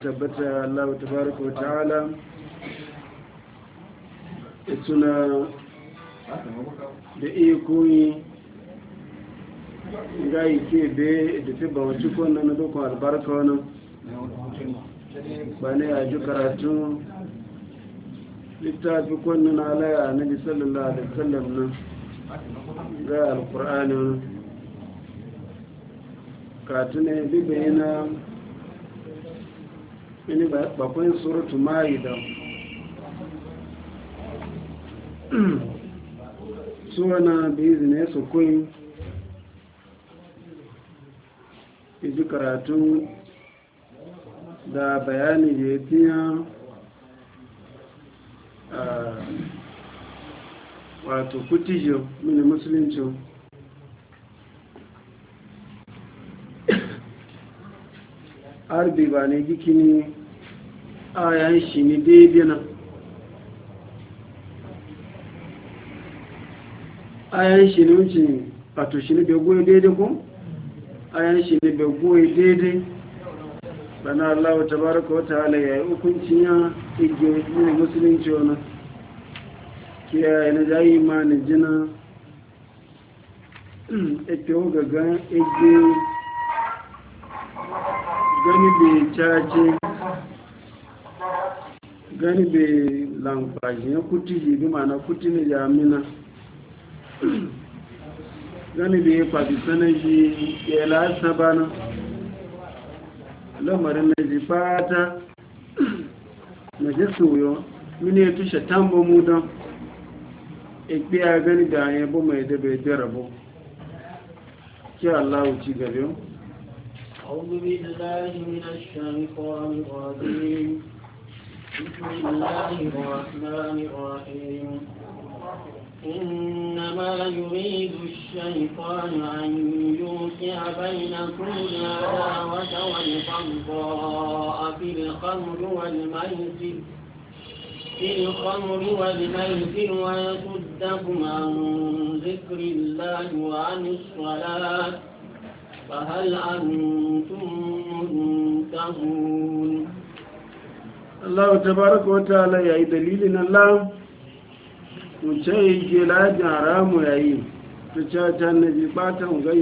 tabbata Allah tabaraka wa ta'ala ituna da ikoyi ga yake be da tibba wacce kwanan na dokon albarka wani ba ne a ji karatu littafi kwanan alaya na bi sallallahu alaihi wasallam na ga alkur'ani wani katune bibe yana ini bakwai suratu ma'ida suna biyu ne su kun iji karatu da bayani ya tiya wato kutijo mini musulunci arbi ba ne gikini ayan shi ne daidai nan ayan shi ne wuce wato shi ne bai goyi daidai ko ayan shi ne bai goyi daidai bana Allah ta baraka wata ala ya yi hukuncin ya ige ne musulunci wani kiyaye na jayi ma na jina ake gaga ige gani bai cace gani bai lamfashi ya kuti jibi mana kuti na jamina gani bai faɗi sanar shi ya lasa bana lamarin na ji fata na ji soyo mini ya tushe tambo mu don ikpiya gani da yabo mai da bai darabo ki Allah ci gaba أعوذ بالله من الشيطان الرجيم بسم الله الرحمن الرحيم إنما يريد الشيطان أن يوقع بينكم العداوة والبغضاء في الخمر والميسر ويصدكم عن ذكر الله وعن الصلاة فهل أنتم منتهون الله تبارك وتعالى يا دليلنا الله mucai ke lajin haramu yayi su caca na ji batan ga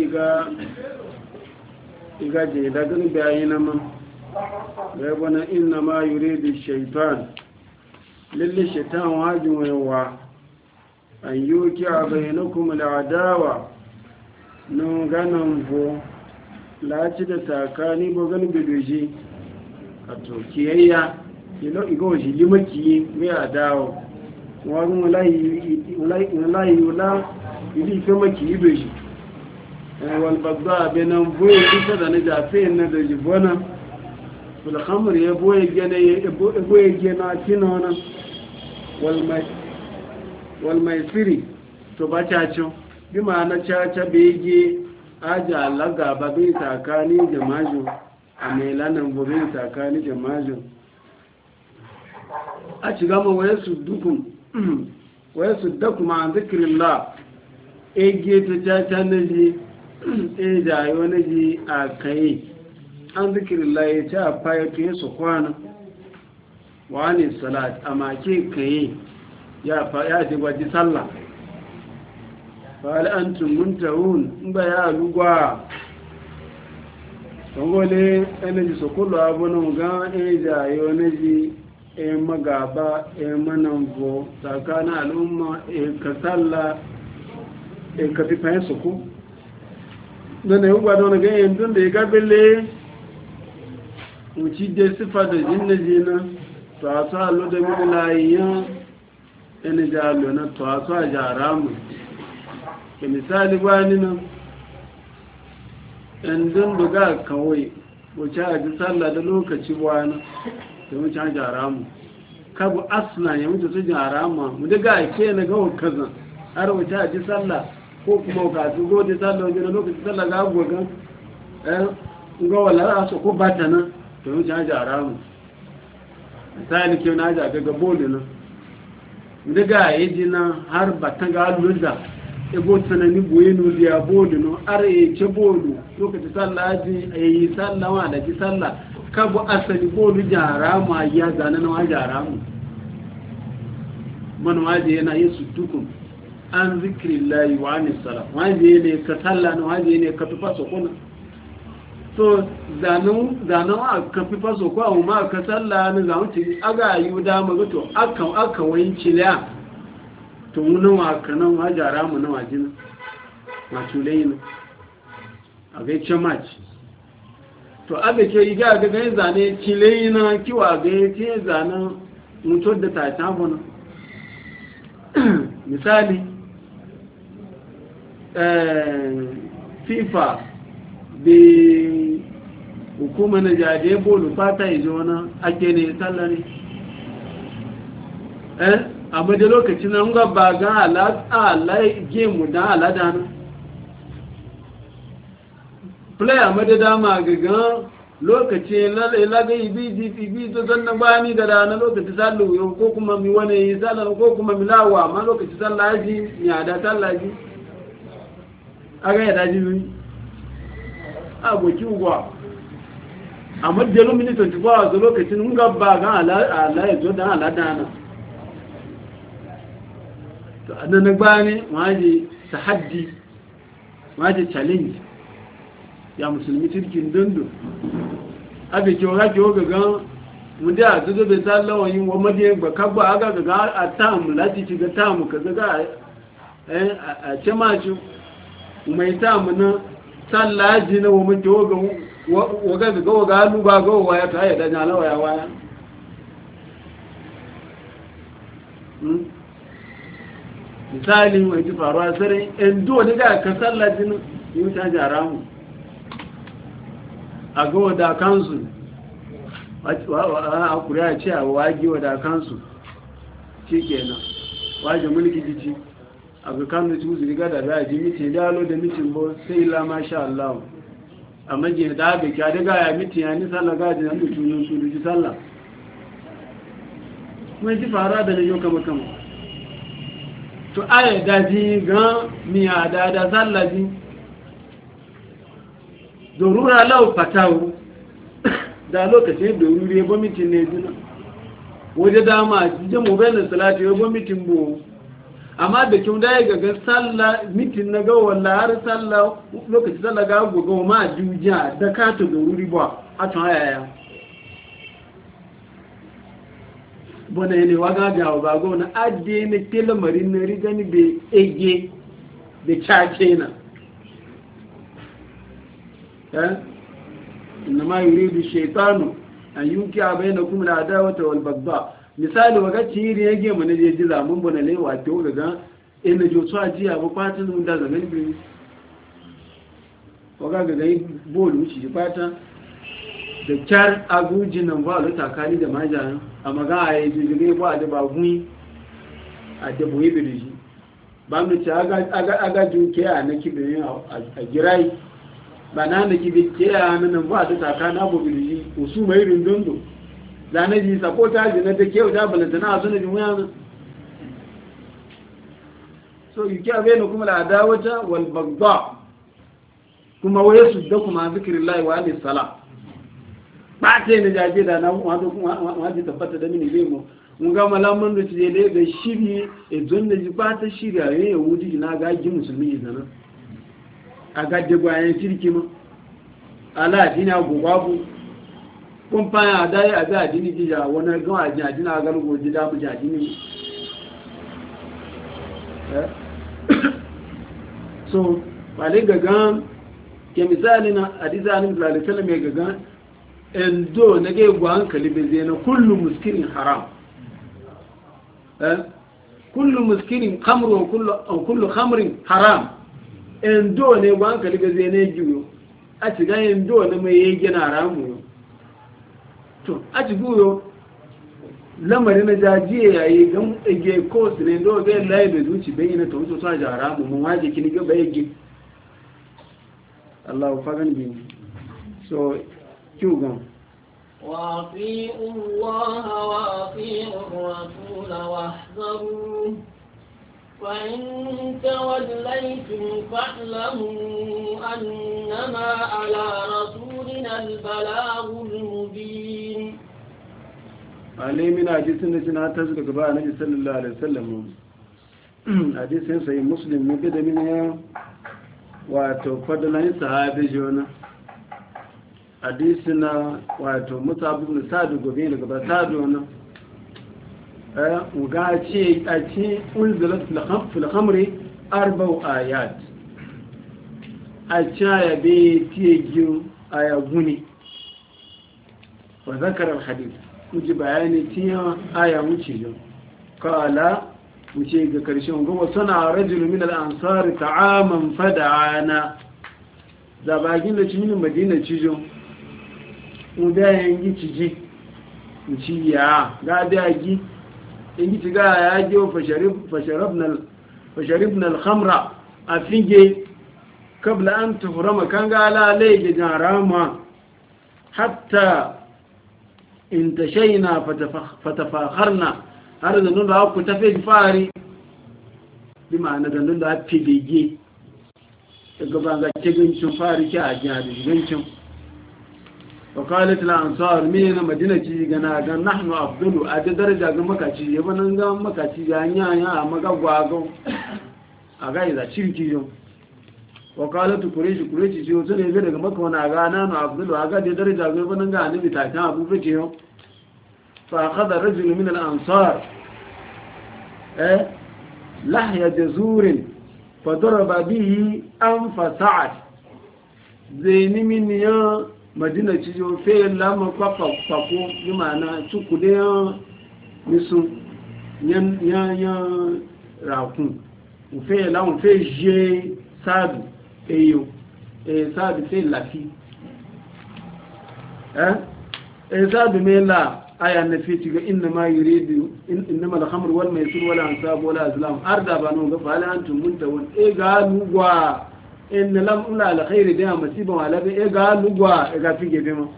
iga je da gani bayi na man da ya bana inna ma yure da shaitan lalle shaitan wajin wayawa an yi oke a bayyana kuma la'adawa nun ganin bo laci da takani bo gani bedoji a tokiyayya iga waje limaki mai adawa wọ́n láyé wọ́lá ilé ìfẹ́ mọ́kì ìbè ṣì wọ́n bàbá àbẹ̀nà bóyé tí sọ́dà ní jàfẹ́ iná da jìbọ́nà fulhamur ya bóyé gẹ́nà kínà wọn walmaisiri to ba cacin bí ma na caca bege aja alaga ba bai takani jamajo a mai lanan bo bai takani jamajo a ci gama waye su dukun wai su da kuma an zikirin la ege ta caca na ji e jayo na ji a kai an zikirin la ya ci a faya tuye su kwana wani salat a make kai ya ji gwaji sallah fa'al an tumun tahun in ba ya lugwa tangole energy sokolo abunan ga e jayo na ji e magaba e manango tsakanin al'umma e ka tsalla e ka fi fayin suku don yi gwado na ganyen tun da ya gabele wuci da sifa da jina to a su halu da mini layiyan yana jalo na to a su a jara mu ke misali gwani nan yan dunduga kawai wuce a ji tsalla da lokaci wani da wuce an jara mu kabu asna ya wuce su jara mu daga ake na gawa kazan har wuce a ji sallah ko kuma ka su gode sallah wajen lokacin sallah ga agogan ga wala su ko bata nan da wuce an jara mu misali ke na ja daga bolu nan daga yaji nan har bata ga lulda ego tsanani boyenu dia bolu no are ce bolu lokacin sallah ji ayi sallah wa da ji sallah kabu asali bolu haramu a ya zane na waje haramu man waje yana yin su tukun an zikirin layi wa anis sala waje ne ka salla na waje ne ka tufa sokuna so zanen a ka fi faso ko a ma ka salla na zaun ci aga yi da maga to aka wayin ciliya to mu nawa ka nan waje haramu na waje na ma tulai na a ga ce match to abe ke yi ga ga zane ciliya na kiwa ga ce zanen mutum da ta tabu na misali FIFA da hukumar na jaje bolu fata ijo wani ake ne tsallari amma da lokaci na nga ba ga alai gemu da alada na player ma da dama gaga lokaci laga ibi to zanna bani da rana lokaci sallu yau ko kuma mi wani yi sallan ko kuma mi lawa ma lokaci sallaji ya da sallaji aga ya daji ni aboki ugwa amma da lumini 24 hours lokacin mun ga ba ga ala ya zo da alada na to annan bani waje tahaddi waje challenge ya musulmi cikin dundu abe ke waka ke waga gan wanda a zuzo bai tsallawa yin wa madiyan ba kagba aga ga a tamu lati ci ga tamu ka zaga a ce maci mai tamu na tsallaji na wa mace waga ga waga hannu ba ga waya ta yi danya na waya misali mai ji faruwa sarai yan duwa ni ga ka tsallaji na yi wuta jaramu a ga wadakansu a kuriya ce a wage wadakansu shi kenan waje mulki jici a ga kanu ci musu riga da za ji mitin yalo da mitin bo sai ila masha Allah a majiyar da abu kya daga ya mitin ya ni sallah gaji na mutunin su duji sallah mai ji fara da na yau kama to aya daji ga miya da sallah ji dorura lau fatawu da lokacin doruri ya gwamnatin ne zina waje dama jin mobailin salatu ya gwamnatin bo amma da kyau da ya gaga sallah mitin na ga walla har sallah lokacin sallah ga gogo ma juja da kato doruri ba a tun hayaya bona ne waga ga ba go na adde ne telemarin na rigani be ege da chache na إنما يريد الشيطان أن يوقع بينكم العداوة والبغضاء misali waga ciri yake mana je ji zamun bana ne wato daga ina jo so aji abu fatin mun da zaman bi waga ga gai bolu ci fata da kyar aguji nan ba lu takali da maja amma ga ayi ji gai ba da ba gui a da boye bi ba mu ci aga juke a na kibin a girai ba na da kibe ke ya nan ba ta taka na bobili usu mai rindondo da na ji sapota ji na take da balanta na suna ji wani so yake abena kuma la adawata wal bagda kuma waye su da kuma zikrillahi wa alayhi salam ba ta ne jaje da na waje tabbata da mini bai mu mun ga malaman da tije da shiri e zonne ji ba ta shiri a yahudi na ga ji musulmi zanan a gadde bayan kirki ma ala dina gobabu kun faya dai a ga dini jija wani gan a jina dina ga lugo jida bu jadini so wale gagan ke misali na hadisa annabi sallallahu alaihi wasallam ya gagan endo nage gwa hankali be zena kullu muskirin haram kullu muskirin khamru wa kullu khamrin haram endo ne gwa hankali be zena giyo a ci ga endo ne mai yege na haramu to a ci guyo lamarin na jajiye yayi gan ege ko sire ndo ga lai be zuci be ina to so ja haramu mun waje kini ga bayege Allah fagan bi so kyugon وَأَطِيعُوا اللَّهَ وَأَطِيعُوا الرَّسُولَ وَاحْذَرُوا فَإِن تَوَلَّيْتُمْ فَاعْلَمُوا أَنَّمَا عَلَى رَسُولِنَا علينا البلاغ المبين. علي من حديث نجنا تزكى قباء النبي صلى الله عليه وسلم حديث سيد مسلم مبدا منها وتفضل عن صحابي جونا حديثنا ومصعب بن سعد غبين قباء سعد ونا وقاعد أنزلت في الخمر 4 آيات أشياء بيتيجو آية غني وذكر الحديث muji bayani tiya aya wuce yau kala wuce ga karshen gaba suna rajulu min al-ansar ta'aman fada'ana zabagin da cikin madina cijo uda yangi ciji uci ya ga da gi yangi ciga ya je fasharibna al-khamra afige kabla an tuhrama kan ga la lay jarama hatta intashayna fatafakharna har da nun da ku tafi fari bi ma'ana da nun da fidege daga banga cikin fari ki a jiya da gincin wa qalat al ansar min madinati gana ga nahnu afdalu a da daraja ga makaci ya banan ga makaci ga nya a magagwago a ga iza cirki yo wa qalat quraish ji wato ne daga maka wani ga nanu afdalu a ga da daraja ga banan ga annabi ta kan abu fake yo fa akhadha rajul min al ansar lahya jazurin fa daraba bihi anfa sa'ad zaini min ya madina ci jo fe lama papa pako bi mana tukude misu yan rakun u fe la u fe je sadu eyo sadu fe lafi sadu me la aya na fi tiga inna ma yuridu innama al-khamru wal maisir wal ansab wal azlam arda banu ga fa la antum muntawun ga lugwa in lam ula al-khair da masiba wala be ga lugwa ga fi gefe ma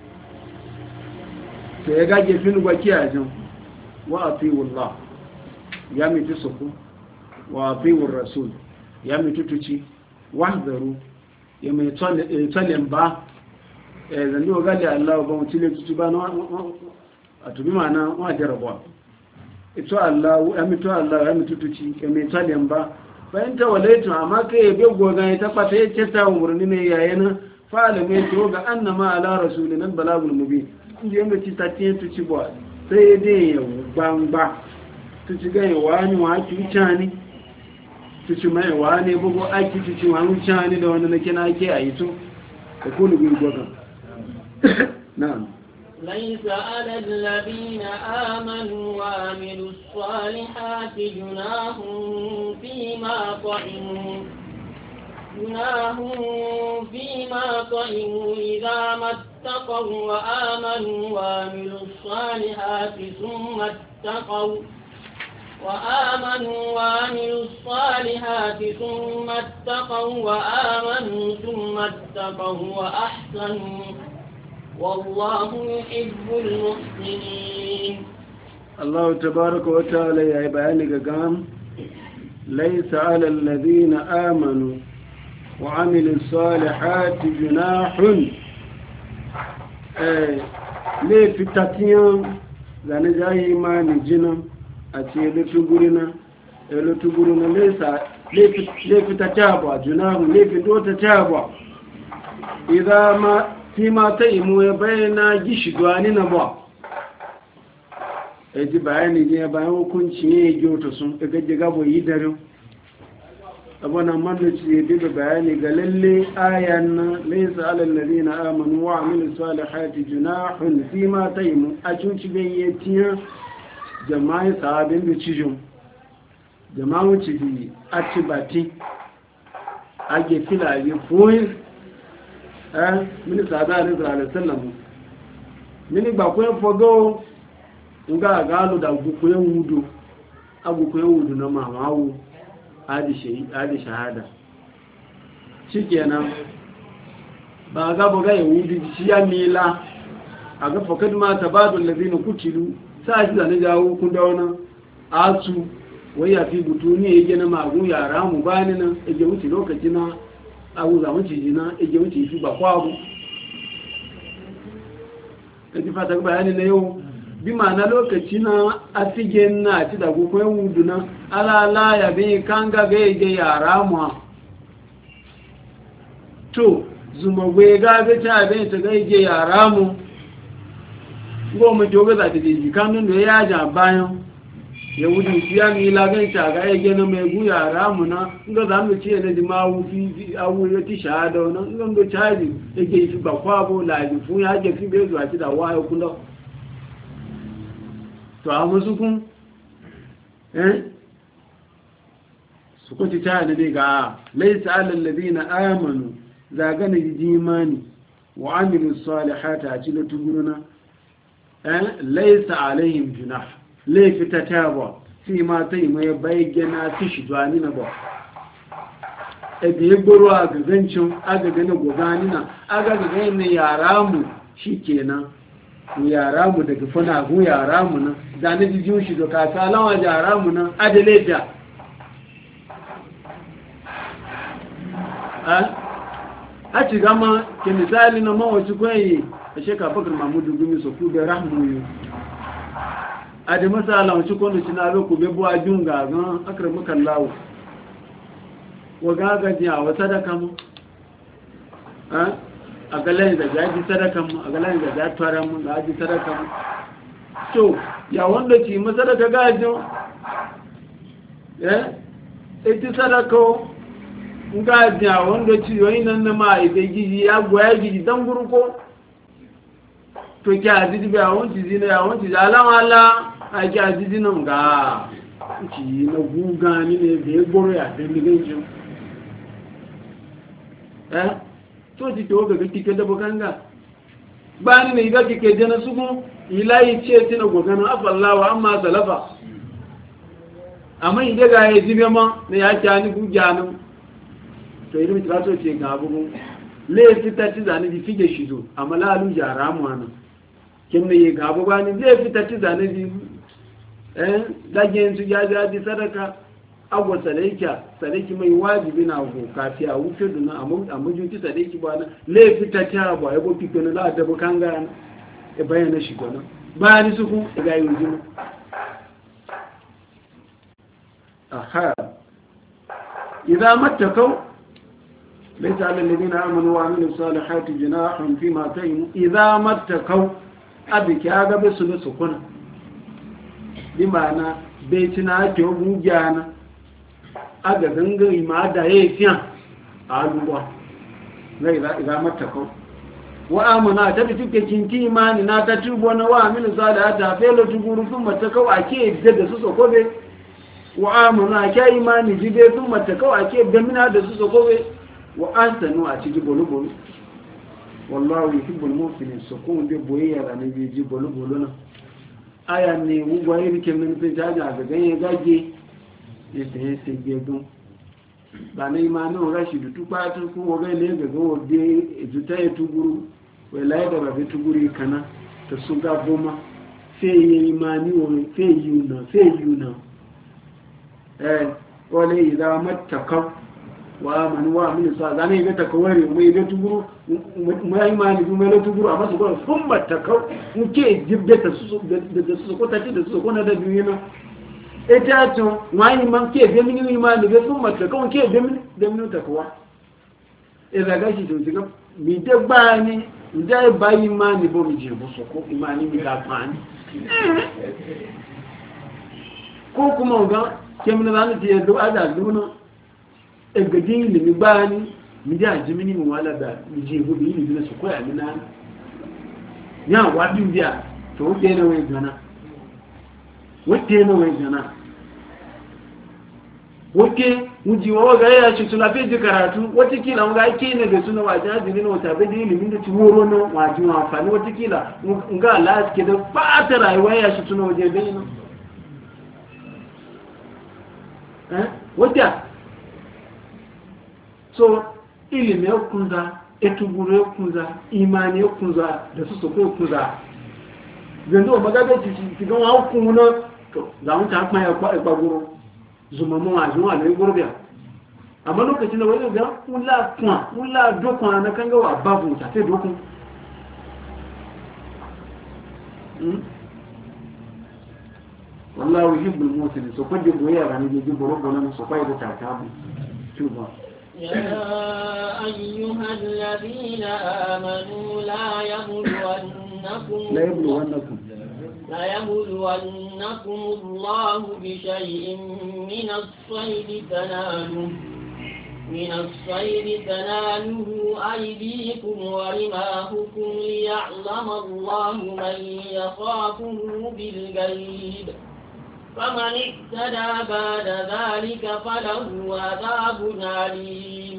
sai ga gefe lugwa kiyajen wa atiu Allah ya mi tusuku wa atiu rasul ya mi tutuci wahdaru ya mai tsallen ba zan yi gali Allah ba mu cile tutu ba a tubi mana wa jarabuwa ito Allah ya mito Allah ya mito tuci ya mai tsallen ba bayan ta walaitu amma kai ya bai goga ya tabbata ya ce ta umarni ne yayin fa'ala mai to ga annama ala rasulin albalagul mubin inda yanda ci ta ce tuci ba sai dai ya bamba tuci ga ya wani wa ki cani tuci mai wani bugo aki tuci wa cani da wani nake na ke ayi to da kullu bi goga na'am ليس على الذين آمنوا وعملوا الصالحات جناح فيما طعموا إذا ما اتقوا وآمنوا وعملوا الصالحات ثم اتقوا وأحسنوا والله يحب المحسنين. الله تبارك وتعالى يا بيانك قام ليس على الذين آمنوا وعملوا الصالحات جناح ليه في التقييم لأن جاي ما نجنا أتي لتقولنا ليه في تتابع جناح ليه في دو تتابع إذا ما فيما تيمو يبينا جيش دوانينا با اجي bayani je bayan hukunci ne gyoto sun gaje gabo yi dare abana manno ci da bayani ga lalle ayan laysa alal ladina amanu wa amilus salihati junahun fima taymu a cuci gayyatiya jama'i sahabin da cijin jama'u ci bi atibati age filaye foyin mini sada ne sallallahu alaihi wasallam mini ba ko fogo nga galo da gukuyen wudu agukuyen wudu na mamawu adi shahada shikenan ba ga boga ya wudu shi ya mila aga fakad ma tabadul ladina kutilu sai da ne jawo kun da wannan atu waya fi butuni yake na magu yara mu bani nan yake wuce lokaci na abu za mu ci jina yake wuce fi ba kwabu da ji fata bayani na yau bi ma'ana lokaci na afigen na ci da gukwen wudu na alala ya bi kan ga gaje yara mu to zuma gwe ga ga ta bin ta gaje yara mu goma joga za ta ji kanun da ya ja bayan ya wudu fiya ni lagan ta ga yage na mai gu yara mu na ga za mu ce ne di ma wu fi awu ya ti shahada wannan ga ndo chaji yake fi ba kwa bo la ji fu ya je fi be zuwa ti da wayo kula to a musu kun su ko ti ta da ga laysa alal ladina amanu zagana jimani wa amilu salihati a cikin tuguruna laysa alaihim junah laifi ta taba fi ma ta yi mai bayyana fi shi zuwani na ba ebe ya gboro a gagancin agaga na gogani na agaga na yara mu shi kenan mu yara mu daga fana gu yara mu nan zane jijiyun shi da kasa alawa yara mu nan adalaita a ci gama ke misali na mawaci kwaye a shekafakar mamudu gumi su ku da rahmu yi adi masala wuce kwanu cinaro ku bebo a jun gagan akramukan lawo wa gagaji a wata sadaka mu a galayin da jaji sadaka mu a galayin da jaji fara mu da aji sadaka mu to ya wanda ci ma sadaka gajin iti sadaka gajin a wanda ci yoyi nan na ma ibe giji ya goya giji don gurko to ki adidi be awon ti zina awon ti alama ala aji adidi nan ga ki na guga ni ne be gboro ya de mi genju to ti to ga kike da bukanga ba ni ne ga kike je na sugu ilahi ce ti na gogana afallahu amma salafa amma ide ga ya jibe ma ne ya ta ni guga nan to irin ti rato ce ga bugu le fita ti zani di fige shizo amma lalu jara mu anan kin ne ga abu bani zai fita ci zane ji dagen su ya di sadaka agwa sadaki mai wajibi na go kafi a wuce duna amma juti sadaki ba na le fita ta ba ya bo fito na da da kan ga e bayyana shi gona bayani su ku ga yi jima aha idza mattakau laysa alal ladina amanu wa amilus salihati junahun fima ta'imu idza mattakau abiki aga be su su kuna bi mana be tina ake ogun gyana aga ganga ima da ya fiya a aluwa zai za mata kau wa amana ta bi tuke kinti imani na ta tubo na wa aminu sada ta felo tuguru sun mata kau ake da su sokobe wa amana ke imani jibe sun mata kau ake damina da su sokobe wa asanu a ciki bolu-bolu wallahu yuhibbul muhsinin sukun de boyayya da ne ji bolu-bolu na aya ne wugwa iri kemin fi jaja ga ganye gage yadda ya sai gegun ba na imanin rashi da tukwatu kuma gai ne ga gawo de ejuta ya tuguru wai laye da rabe tuguru kana ta su ga goma sai yi imani wani sai yuna wale yi za matakau wa mani wa mini sa zane ga takawari mai ga tuguru mai imani mai ga tuguru a masu gwada sun matakau nke jibbe ta su da su ko tace da su ko na da biyu na ita to mai man ke be mini imani ga sun matakau ke be mini takawa ila ga shi to diga mi de bani ndai ba imani bo mi je bo so ko imani mi ga pani ko kuma ga kemna zan ti do ada duna egadin ilimi bani mi da jimini mu wala da mi je go bi ilimi na su koya mina ya wadi biya to ke na wai gana wote na wai gana wote muji wa ga ya shi tuna fi karatu wata kila mun ga ke ne da suna waje azini na wata bi ilimin da tuworo na waje wa amfani wata kila mun ga Allah ke da fata rayuwa ya shi tuna waje dai na wata so ilimi ya kunza etuguru ya kunza imani ya kunza da su soko ya kunza zanzu wa magaga ci gan wa kuma na to za mu ta kuma ya kwaguro zuma mu a zuwa da gurbi amma lokacin da wani ga mula dokon na kan ga wa babu ta sai dokon wallahu yuhibbul muhsinin so ko de boya ga ni je boro bonan so fa da takabu tuba يا أيها الذين آمنوا لا يبلونكم الله بشيء من الصيد تناله أيديكم ورماحكم ليعلم الله من يخافه بالغيب فمن اهتدى بعد ذلك فله عذاب أليم.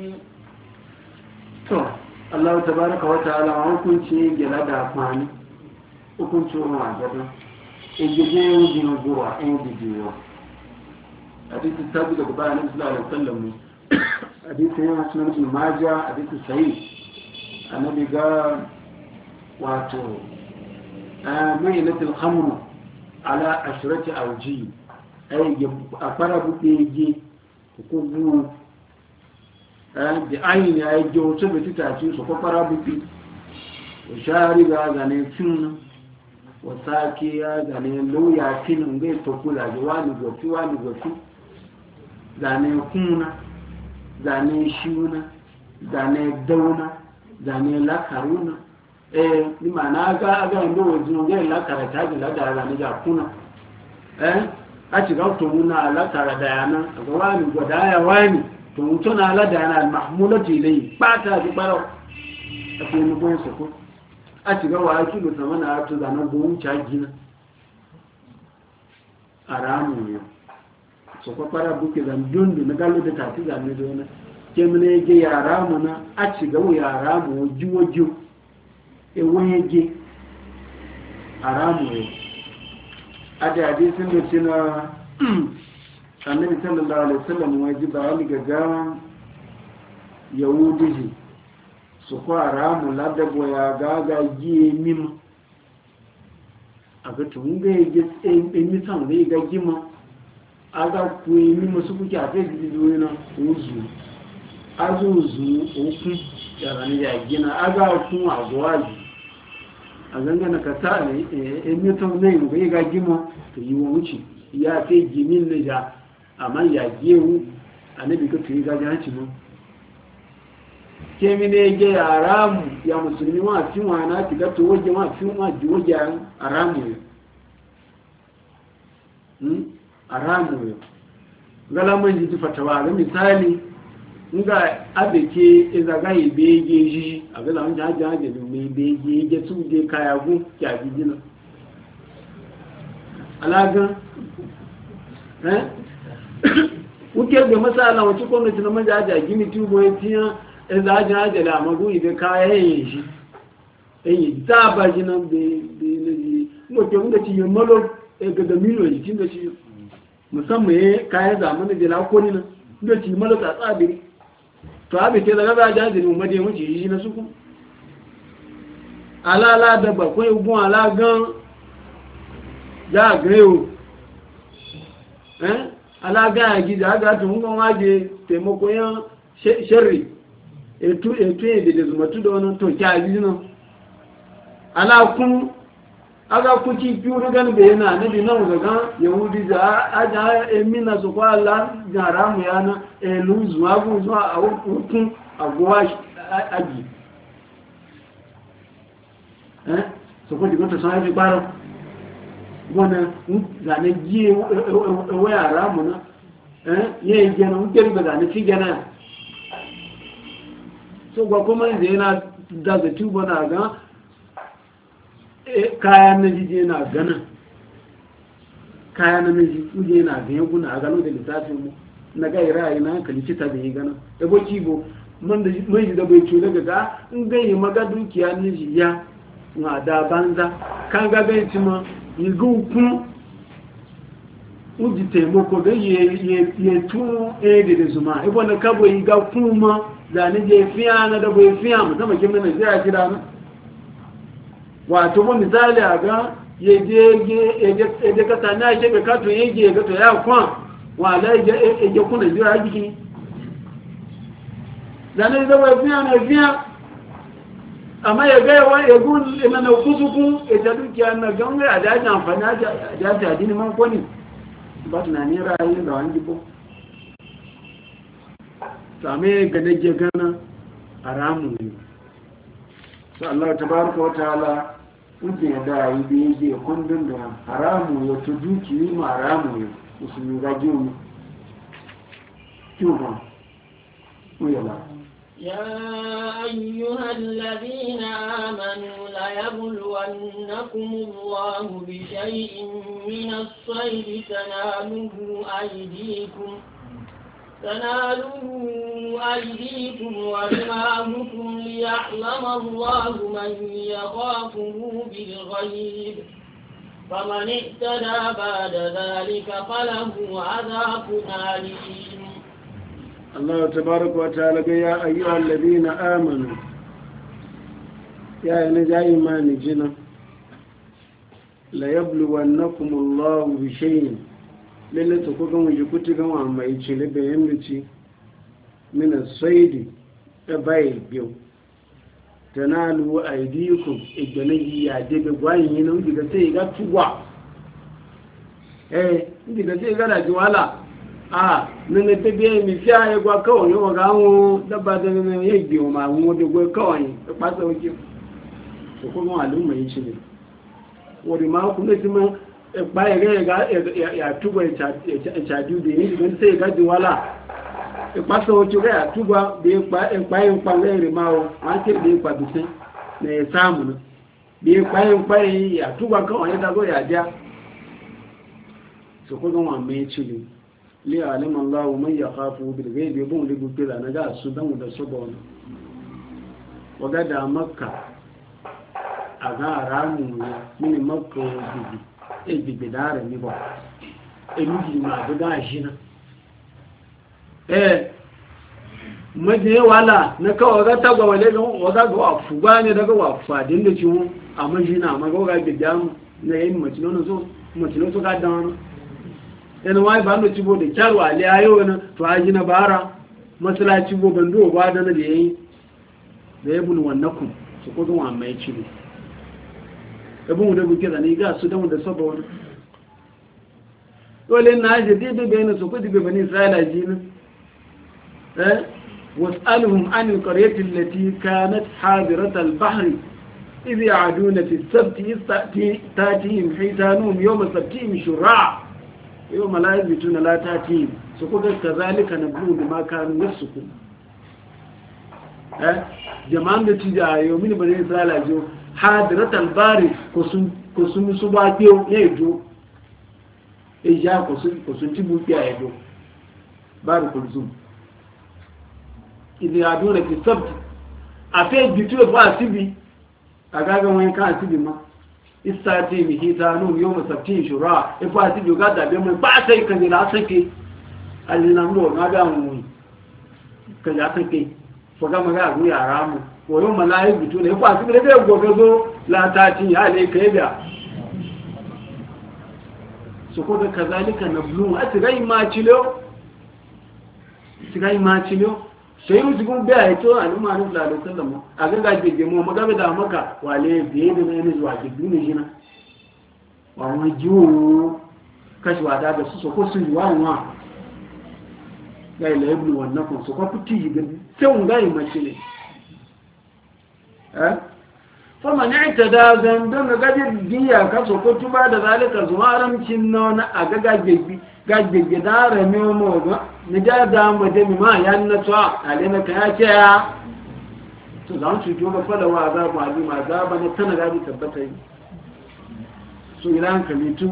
Allah tabaraka wa ta'ala hukunci gela da kwani hukunci wa gaba ejeje ujin gura en bidiyo hadisi tabi daga bayan sallallahu alaihi wasallam hadisi yana sunan ibn majah hadisi sahih annabi ga wato maylatul khamru ala ashrati awji ay afara buteje ko bu da ayin ya yi wato da titace su kwakwara buki wa shari ga zane cin wa sake ya zane lauya cinin gai tokula da wani gwafi zane kuna zane shiuna zane dauna zane lakaruna ni ma na aga ndo wajen gai lakara ta ji ladara zane ja kuna a ci gauto muna lakara da yana ga wani gwadaya wani to mutum na alada yana al-mahmulatu ilayhi bata ji barau a fi mu goyin sako a ci ga wa kilo sama na to da nan gon ta gina aramu ne so ko fara buke dan dundu na galo da tafi da ne do na ke mun ne ge aramu na a ci ga wa aramu jiwojo e won ge aramu ne ada hadisin da cina annabi sallallahu alaihi wasallam waji bayani ga yahudi su ko aramu ladabo ya gaga giye mima aga tun ga yi emi san ga ga gima aga ku mima su kuke a fezi bidiyo na uzu azuzu okun ya ran ya gina aga kun agwaji a gangana ka ta ne emi san ne ga ga gima to yi wa wuce ya fe gimin ne ja amma ya gewu annabi ka tuyi gaji hanci mu ke mi ne ge aramu ya musulmi wa fi wa na ti ga to waje wa fi wa ji waje aramu aramu gala man ji fatawa ga misali nga abeke ezaga ibege ji abela mun jaja jaje do me bege je tu je kaya gu ya ji jina alaga wuke da masala wacce gwamnati na majaja gini tubo ya tiya ya zajin ajala magu ibe kaya yayin shi yayi zaba ji nan da naji mutum wanda ci yi malo ga miliyoyi cin da ci musamman ya kaya zamanin da lakoni nan da ci malo ta tsabiri to abin ke daga zajin ajali mu madiyan wuce yi na suku alala da bakwai gun alagan ya gayo alaga gida aga tun gon waje taimako yan sharri etu da zumatu da wannan to kya ji nan ala kun aga ku ci biyu gan be yana nabi nan ga yahudi da aja emina su kwa Allah jaramu yana eluzu agu zuwa a hukun agwa aji so ko digo to sai bi baro wana zane jiye waya ramu na yayin gina mutane ba zane ci gana so gwa kuma zai yana daga tuba na ga kayan na jije na gana kayan na miji uje na ganye guna a gano da littafin mu na ga ra'ayi na hankali cita da yi gana da boki bo man da mai da bai ce daga ga in ganye maga dukiya ne ji ya na da banza kan ga ganye ci ma igukun uji taimako don ya tun ede da zuma ibo na kabo yi ga kuma zane je fiya na da bai fiya musamman kim na Najeriya kira na wato ba misali a ga ya je kasa na shebe katon ya ga to ya kwan wala ya je kuna jira jiki zane da bai fiya na fiya amma ya ga wa ya gun ina na kusuku ita dukiya na ganga a daji amfani a daji adini man kwani ba tunani ra'ayi da wani gibo same ga nage gana haramun ne sai Allah tabaraka wa ta'ala uje da yi da yake kundin da haramu ya to dukiyi ma haramu ya musulmi ga jiwu kiwa mu yala يا أيها الذين آمنوا ليبلونكم الله بشيء من الصيد تناله أيديكم ورماحكم ليعلم الله من يخافه بالغيب فمن اعتدى بعد ذلك فله عذاب أليم. الله تبارك وتعالى يا أيها الذين آمنوا يا نجاي ما نجنا ليبلونكم الله بشيء لله تكون وجكوتي كما ما يشيل بيمتي من الصيد باي بيو تنالوا أيديكم إجنبي يا دب غاين ينو ديغا سي غا توا ديغا سي غا جوالا nínú tẹ́bí ẹni tí a ẹgbà kọ́wọ̀ yóò wọ́n gáwọn dábàdé nínú ẹgbẹ̀ ọmọ àwọn odògbò kọ́wọ̀ yìí pàtàkì ojú ṣùgbọ́n àlúmọ̀ yìí ṣe wọ́n rí máa kún lẹ́sí mọ́ ẹ̀pá ẹ̀rẹ́ àtúbọ̀ ìṣàdúdé ní ìgbẹ́ tí ẹ̀gá jù wálà ìpàtàkì ojú rẹ̀ àtúbọ̀ bí ẹ̀pá ẹ̀pá lẹ́rẹ̀ máa wọ́n tẹ́ bí ẹ̀pá bìsẹ́ ní ẹ̀sáàmù bí ẹ̀pá àtúbọ̀ kọ́wọ̀ yẹn dágọ́ yàjá ṣùgbọ́n wọn mẹ́ ṣe li alima Allah man yakhafu bil ghaibi bun li gudira na ga su dan da su bon waga da makka aga ramu ni makka bibi bibi dare ni ba eluji ma ga jina maje wala na kawo ga tagwa wale ga waga ga wafu ba ne daga wafu adin da ciwo amma jina ma ga bidam na yin mutino so ga dan yana wai ba da cibo da kyarwa ali ayo na to haji na bara masalaci bo bando ba da na da yayi da yabun wannakum su ko don amma ya cibo abun da buke da ni ga su da wanda saba wani dole na je dide bayana su ko dibe bani israila jina was'alhum an alqaryati allati kanat hadirat albahr idh ya'duna fi as-sabt tatihim hitanum yawma sabtihim shur'a yau mala'izu tuna latati su kuka kazalika na bulu da makarin yasu ku jama'an da ci da yau mini bane isra'ila jo hadirat albari ko sun su ba biyo ya yi jo ya ko sun ci bukiya ya jo bari kulzum idan ya dole ki sabti a fe gitu ya fa asibi a gagan wani kan asibi ma istati mi hitanu yawma sabtin shura ifati joga da be mun ba sai kan da sake alina mo na ga mu kan ya sake fo ga maga gu ya ramu ko yo malai bitu ne ifati da be gogazo la tati ya le kai da su ko da kazalika nablu atirai ma cilo sai mu jigun biya ya to al'umma ne sallallahu alaihi wasallam a ga gaje mu magabe da maka wale biye da ne zuwa ki dune jina wa mu jiwo kashi wada da su ko su yiwa wa ga ila ibn wannan ko su ko fiti ga sai un ga mace ne fa man i'tada zandan ga biya ka so ko tuba da zalika zuwaramcin nona a ga gaje da rame mu ga ni da mu da mi ma yan na to alena ka ya ce ya to zan ci joga fada wa azabu alima azaba ne tana ga tabbata yi so idan kalitu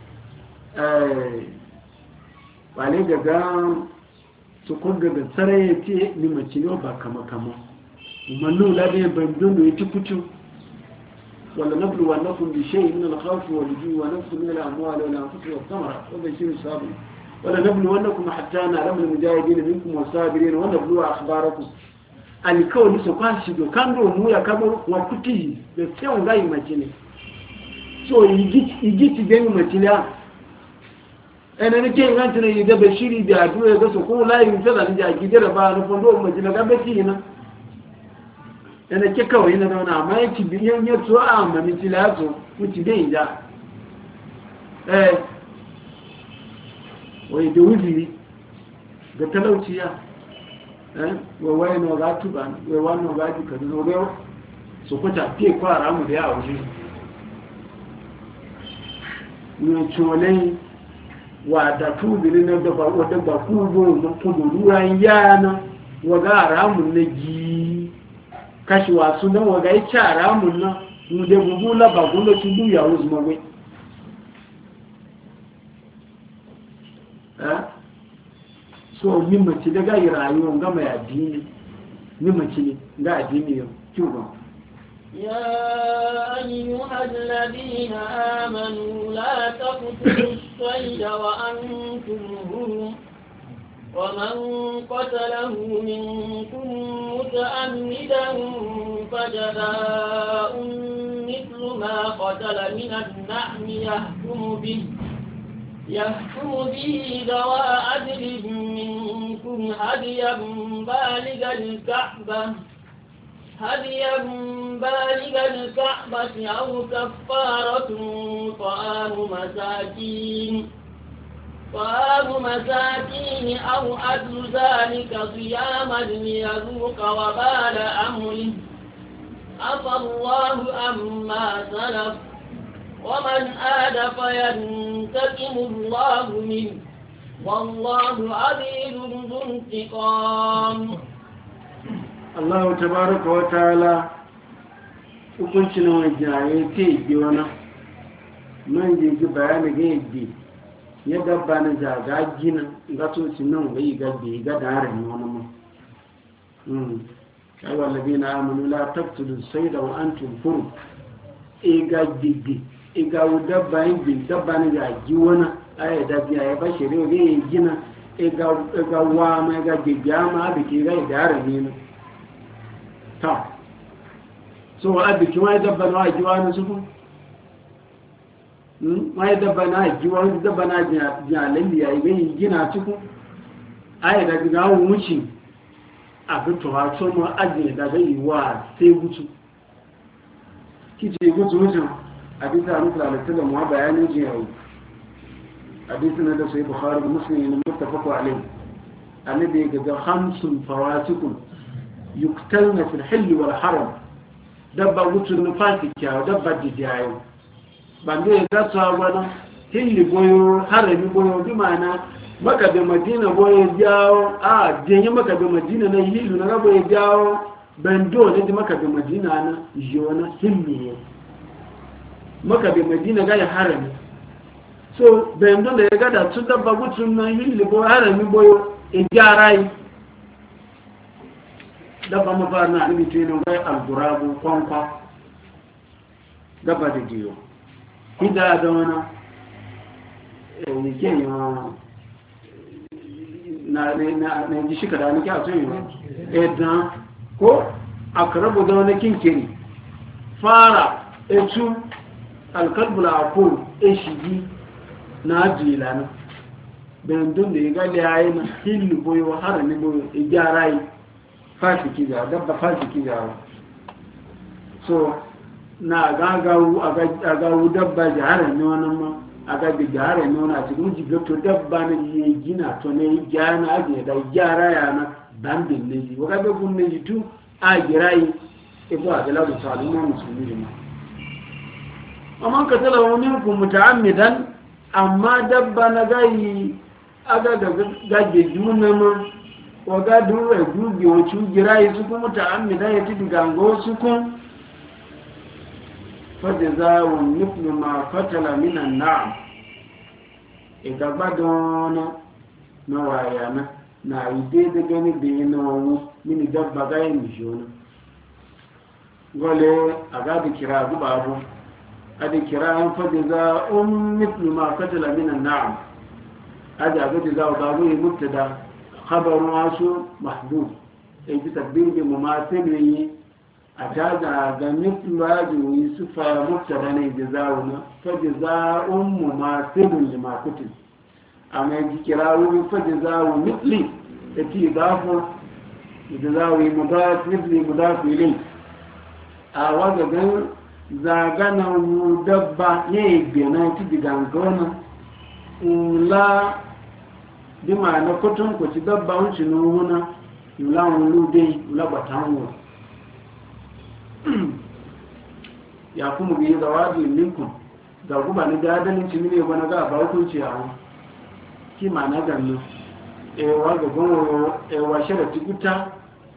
wale gaga su kunga da tsare ya ce ni mace ne ba kama mannu la da bandun da ya tukutu wala nablu wa nakum bi shay'in min al-khawf wal ju' wa nafs min al-amwal wal anfus was thamarat wa bashir as-sabir wala nablu wa nakum hatta na'lamu al-mujahidin minkum was-sabirin wa nablu akhbarakum alkawli so kwashi do kando mu ya kabo wa kuti da sai ngai mace ne so igiti gani mace ne ene ne ke nganta ne da bashiri da addu'a ga so ko layi tsada ne ja gidara ba no fondo mace na ga baki na yana ke kawai na dauna amma ya ci biyan ya tso a mamiti lato wuce bai ja wai da wuzi ga talauciya wai na ga tuba wai wannan ga ji ka zo ga su kuta fiye kwara mu da ya wuce ne chole wa da tubiri na da ba wadda ba ku go da kuduruwan yana waga ramun na ji kashi wasu nan waga ya ci ramun nan mu da gugu la ba gulo ci du ya wuzu magwai so ni mace daga yi rayuwa ga mai addini ni mace ne ga addini yau kyau يا أيها الذين آمنوا لا تقتلوا الصيد وأنتم حرم ومن قتله منكم متعمدا فجزاء مثل ما قتل من النعم يحكم به ذوى عدل منكم هديا بالغ الكعبة أو كفارة طعام مساكين أو عدل ذلك صياما ليذوق وبال أمره عفى الله عما سلف ومن عاد فينتقم الله منه والله عزيز ذو انتقام. Allah tabaraka wa ta'ala hukuncin wajaye ke yi wani man jirgi bayani ga yadda ya gaba na zaga gina gatoci nan bai gabe ga da harin wani ma kaiwa labi na amonu la taktulu sai da wa'antun furu iga gidi iga dabba yin bin dabba na zagi wani aya da biya ya bashe rewa ga yi gina iga wa ma iga gidi ma abu ke ga da harin ne ta so abiki wani dabba na ajiwa na suku wani dabba na ajiwa wani dabba na jalalli ya yi gani gina suku ayi da gina wuce a fito ha so ma ajiye da zai wa sai gutu kice gutu mutum a bisa nufi halittar da muwa bayanin jiyawu a bisa na da sai bukhari muslim ne mutafaku alai annabi ga ga hamsun fawatikun yuktalna fil hilli wal haram dabba gutun nufati kyawu dabba jijayo bande ya gasa wani hilli boyo harami boyo bi mana maka da madina boyo jawo a jenye maka da madina na hillu na rabo ya jawo bando ne da maka da madina na jona hilli maka da madina ga ya harami so bando da ya gada su dabba gutun na hilli boyo harami boyo ijarai dabba mafara na alibitu yana gai algurabu kwankwa gaba da jiyo hida da wani yake yi na ji shi kada nake a sun yi edan ko akarabu da wani kinkiri fara etu alkalbula akul eshigi na ajiyela na bendun da ya gali ya yi na hillu boyo harami boyo igyara yi fasiki ga dabba fasiki ga so na agawu dabba jaharar ne wannan ma agabi jaharar ne wannan a cikin jigato dabba na yi gina to ne gyana ajiye da gyara yana bandin ne ji waka bai kun ne ji tu a girayi ibu a gala da salima musulmi ne ma amma ka tala wani kun muta'ammidan amma dabba na gayi aga da gage juna ma waga dura gugi wacce girayi su kuma ta'ammida ya tafi gango su kun fadda zawon nufin ma fatala minan na'am igagba dona na wayana na ide da gani da yi na wani mini dabba gayi mishiyona gole a gadi kira guba abu a da kira yin fadda zawon nufin ma fatala minan na'am a da gadi zawon babu yi mutta da خبر واسو محدود اي تدبير بمماثل اتاجا غنيت واجو يوسف مبتدا ne jazauna fajzaa'un mumathilun lima kutib amma kirawu fajzaa'u mithli ati dafu jazaa'u mudaf mithli mudaf ilayhi a wagagan zagana dabba ya yi bena ti digangona la bi ma na kotun ko ti dabba wuce na wuna yula wulu dai yula batan wo ya kuma bi da wadi minkum da guba ni da adalin ci ne bana ga ba hukunci a ki ma na ganno wagagan wa sharati guta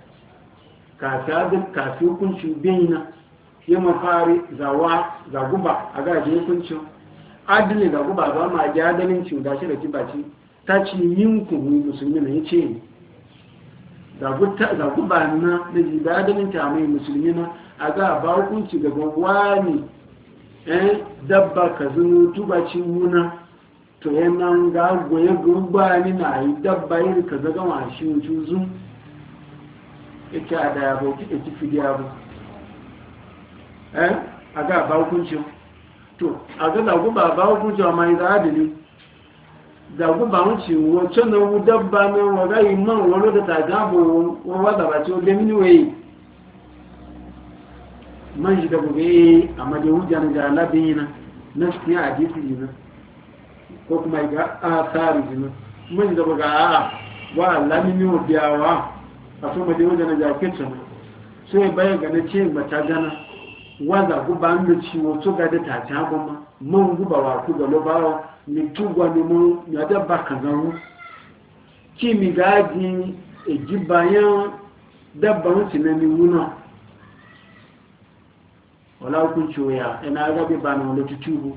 kafi hukuncin bayina ya mafari za guba a gaji hukuncin adini za guba ba ma ji adalincin da shi da kibaci ta ci yin kuhu musulmi na ya ce za guba na da ji da adalincin a mai musulmi na a ga ba hukunci daga wani dabba ka zunu tubacin muna to yana ga goye gurba ni na yi dabba yin ka zaga wa shi wucu zun yake a da yabo kike ki fidi yabo a ga ba hukuncin to a ga da guba ba hukuncin amma yi da adili da guba wuce wacce na wu dabba na waga yi man wani da ta jabo wada ba ce wajen mini waye man shi da gobe a maje hujjan da labin yana na cikin hadisi yana ko kuma ga a tsari yana man shi da gobe a wa lamini wa biyawa a so maje wajen da jaketsa sai bayan ga na ce mata gana wanda guba an da ciwo to ga da ta jabo ma man guba wa ku da lobawa ni tugwa ni mu ya da baka zaru ki mi gaji e jibayan dabba wuce na ni wuna wala kun ciwoya ina gabe ba na wani tutubu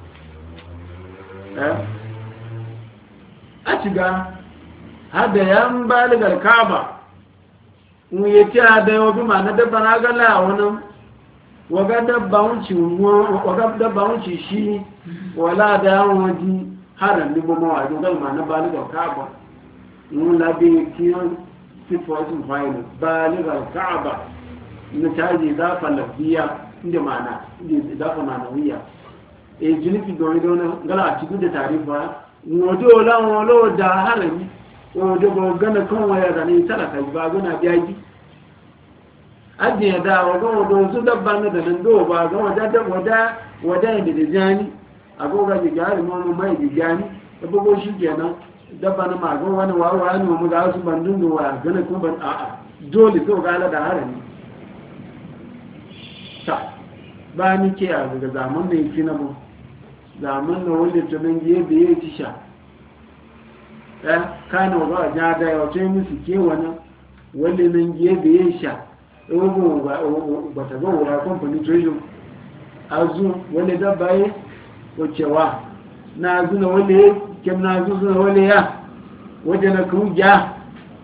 a shiga hada yan baligar kaba mu ya ce hada yau bi ma na dabba na gala a wani waga dabba wuce shi wala da yawon waje haram ni boma wa dogal ma na baligar kaba mu labe kiyon sifosin fa'ilu baligar kaba na caji zafa lafiya inda ma'ana inda zafa ma'anawiya e jinifi don gala a cikin da tarifa wato lawolo da harami wadda ba gana kan waya da ne talaka ba gana biyaji ajiye da wadda su dabba na da nan do ba ga wadda yadda da jani a goga da jari mamu mai da jani da bugo shi kenan dabba na magon wani wawa ne mu ga su bandun da waya gana kuma ban a'a dole so gala da harami ta ba ni ke a daga zaman da yake na mu zaman da wanda tunan gebe ya ci sha kana wa ja da ya ce musu ke wani wanda nan gebe ya sha ogo ba ta go wa company treasure azu wanda da bai wacewa na azu na wanda kem na azu na wanda ya wanda na kuja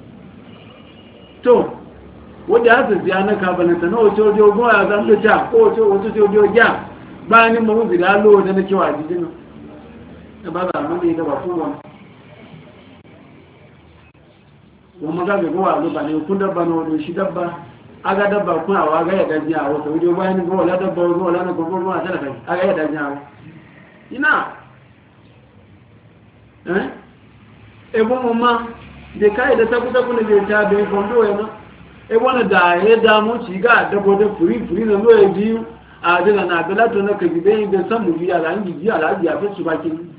to wanda haka ziyana kabalanta na wace waje ogun a zan luta ko wace wace waje ja bayanin mawuzi da allo da na kewa jijin da ba za a mani da ba kowa wani maga ga gowa zuba ne kun dabba na wani shi dabba aga dabba kuna wa ga yadda jiya a wata waje bayanin gowa la dabba gowa la na gowa gowa ta da kai aga yadda jiya ina ebon mamma da kai da tabu ne zai ta bai fondo yana ebon da ya damu ci ga dabo da furi na lo ya biyu a daga na galato na kaji bai da san mu biya la ngi biya la ya fi su bakin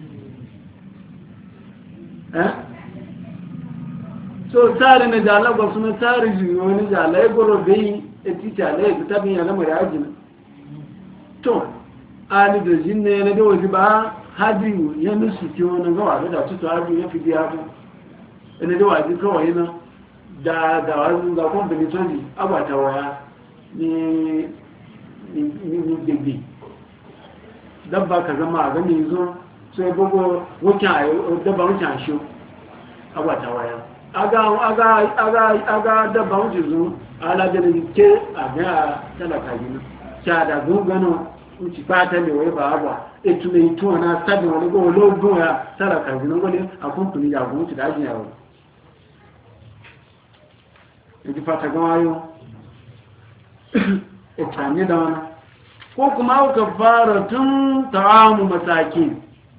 so tare ne da Allah ba suna tare jiyo ne da Allah ya goro bai etita ne ta bin ya lamar yajin to ali da jinne ne da wazi ba hadi ya nusu ki wani ga wa da tutu hadi ya fi biya ko ne da wazi kawai na da wani ga kon bin toji abata waya ni gbegbe dabba ka zama a gani zo sai gbogbo dabba wucin ashe agbata waya aga dabba wucin zo alajarin ke a gaya talaka gina sha da gungano wuci fata ne wai ba agwa etu na ito na sabi wani gowa logun ya talaka gina wani a kuntuni ya gunci da ajiyar yawon yanki fata gama yau itani da wani ko kuma auka fara tun ta'amu masaki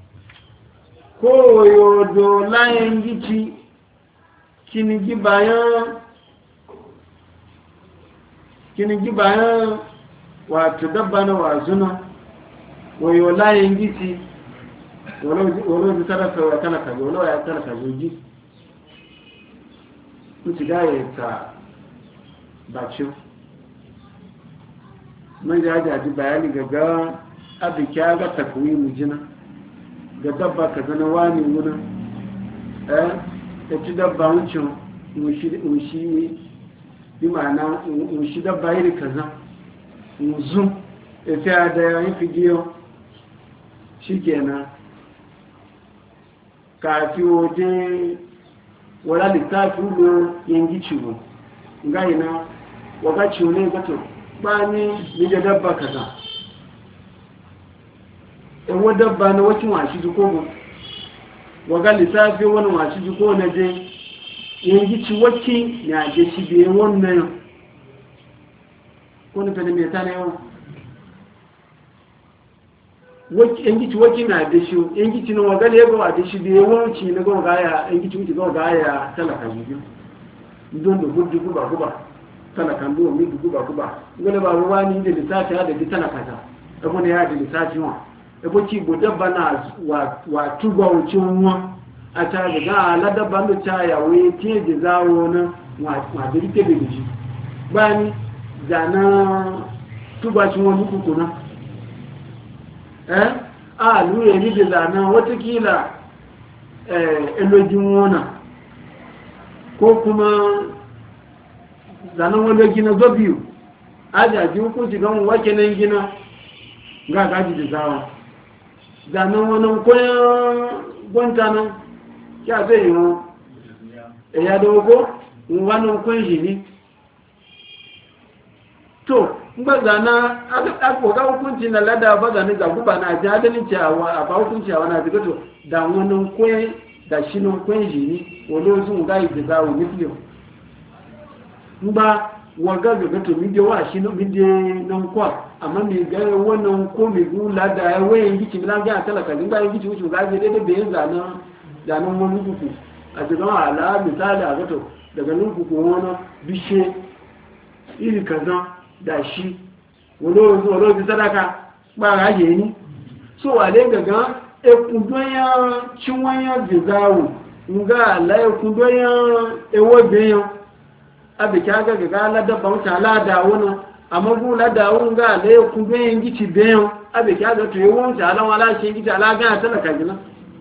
ko yodo layan gici kinigi bayan wato dabba na wazuna wayo layin gici wolo ji sarrafa wa talaka wolo ya talaka joji kuci gaya ta bacin man jajaji bayani gaga abikya ga takwi mujina ga dabba ka zana wani wuna ya ci dabba wucin mushi bi ma'ana mushi dabba iri kaza muzu ya fi da yayin fidiyo shi kenan kafi waje wala littafi ulo yangi ciwo ga ina waga ciwo ne gato ba ni nije dabba kaza ewo dabba na wacin washi jikogo waga littafi wani washi jiko na je yangi ciwoki ne a je shi biye wannan ko ni fene mai ta na yau yanki ci waki na da shi yanki ci na wagali ya gawa da shi da yawanci na gawa gaya yanki ci wuce gawa gaya talaka biyu don da gudu guba talakan duwa mai guba gane ba ruwa ni da lissafi ya da ji talaka ta abu da ya da lissafi wa abu ci bu dabba na wa tuba wucin wa a ta ga ga ala dabba da ta ya wai tiye da zawo na wa da rike da shi bani zana tuba cin wani kukuna a lura ni da zana watakila elojin wona ko kuma zanen wani gina zo biyu ajaji hukunci gan wake nan gina ga gaji da zawa zanen wani kwayan gwanta nan ya zai yi wani ya dogo wani kwan shi ne to ba zana aka hukunci na lada ba zane zagu ba na jadalin ciyawa a ba hukunci a wani daga to da wani kwayan da shi nan kwan shi ne wani sun ga yi da zawo nufiliyo ba waga ga to mide wa shi no mide nan kwa amma mi ga wannan ko mi gula da wayan gici milan ga talaka din bayan gici wuce ga je da bayan zanan wani kuku a cikin ala misali a gato daga nan kuku wani bishe iri kaza da shi wolo bi sadaka ba ga je ni so wale gaga e kudoya cinwanya bizawo nga la e kudoya e wobeyan abe kyaga ga lada bauta lada wona amma bu lada wonga le ku ben gici ben abe kyaga to yewon ta ala wala shi gici ala ga talaka gina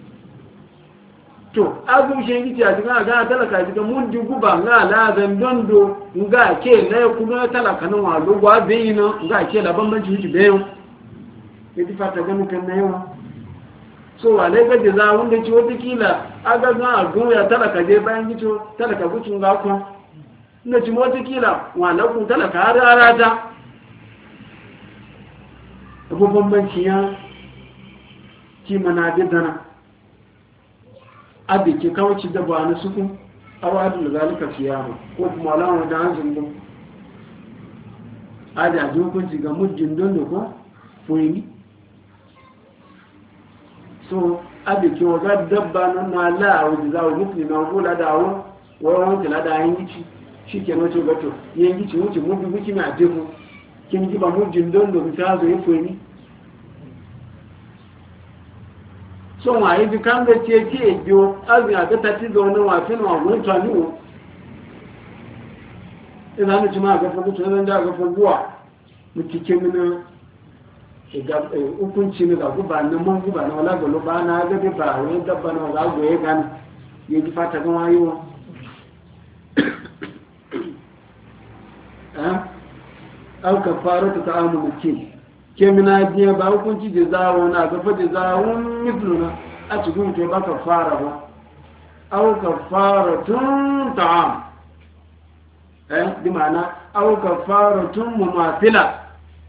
to abu shi gici a cikin ga talaka gina mun dugu ba nga la zan dondo nga ke le ku na talaka nan wa lo gwa ben na nga ke la bambanci gici ben yidi fata ga mukan na yawa so wale ga da za wanda ci wata kila aga ga go ya talaka je bayan gici talaka gucin ga ku na ci watakila wanakun talaka har rata abubuwan banci ya kima na didana abin ke kawaci da ba na sukun awadun da zalika fiyamu ko kuma alamun da hanzun gun adajin hukunci ga mujin don da ko fuyi so abin ke waga dabba na mala a wajen zawo mutu na hula da awon wawanci na da yin ci shi ke wato gato yin gici wuce mu bi kina ajefu kin ji ba mu jindon da ta zo yi fuyi so ma yi bi kan da ce ke biyo azin a ga tati da wani wafin wa mun tani o ina ne jima ga fa mutu nan da ga fa buwa mutike mina ga hukunci ne ga guba na mun guba na wala galo ba na ga ba wani dabba na ga goye gani yi fata ga wayo au kafaratu ta'amu miskin ke mina biya ba hukunci da zawo na gafa da zawon misluna a cikin to ba kafara ba au kafaratun ta'am bi ma'ana au kafaratun mumathila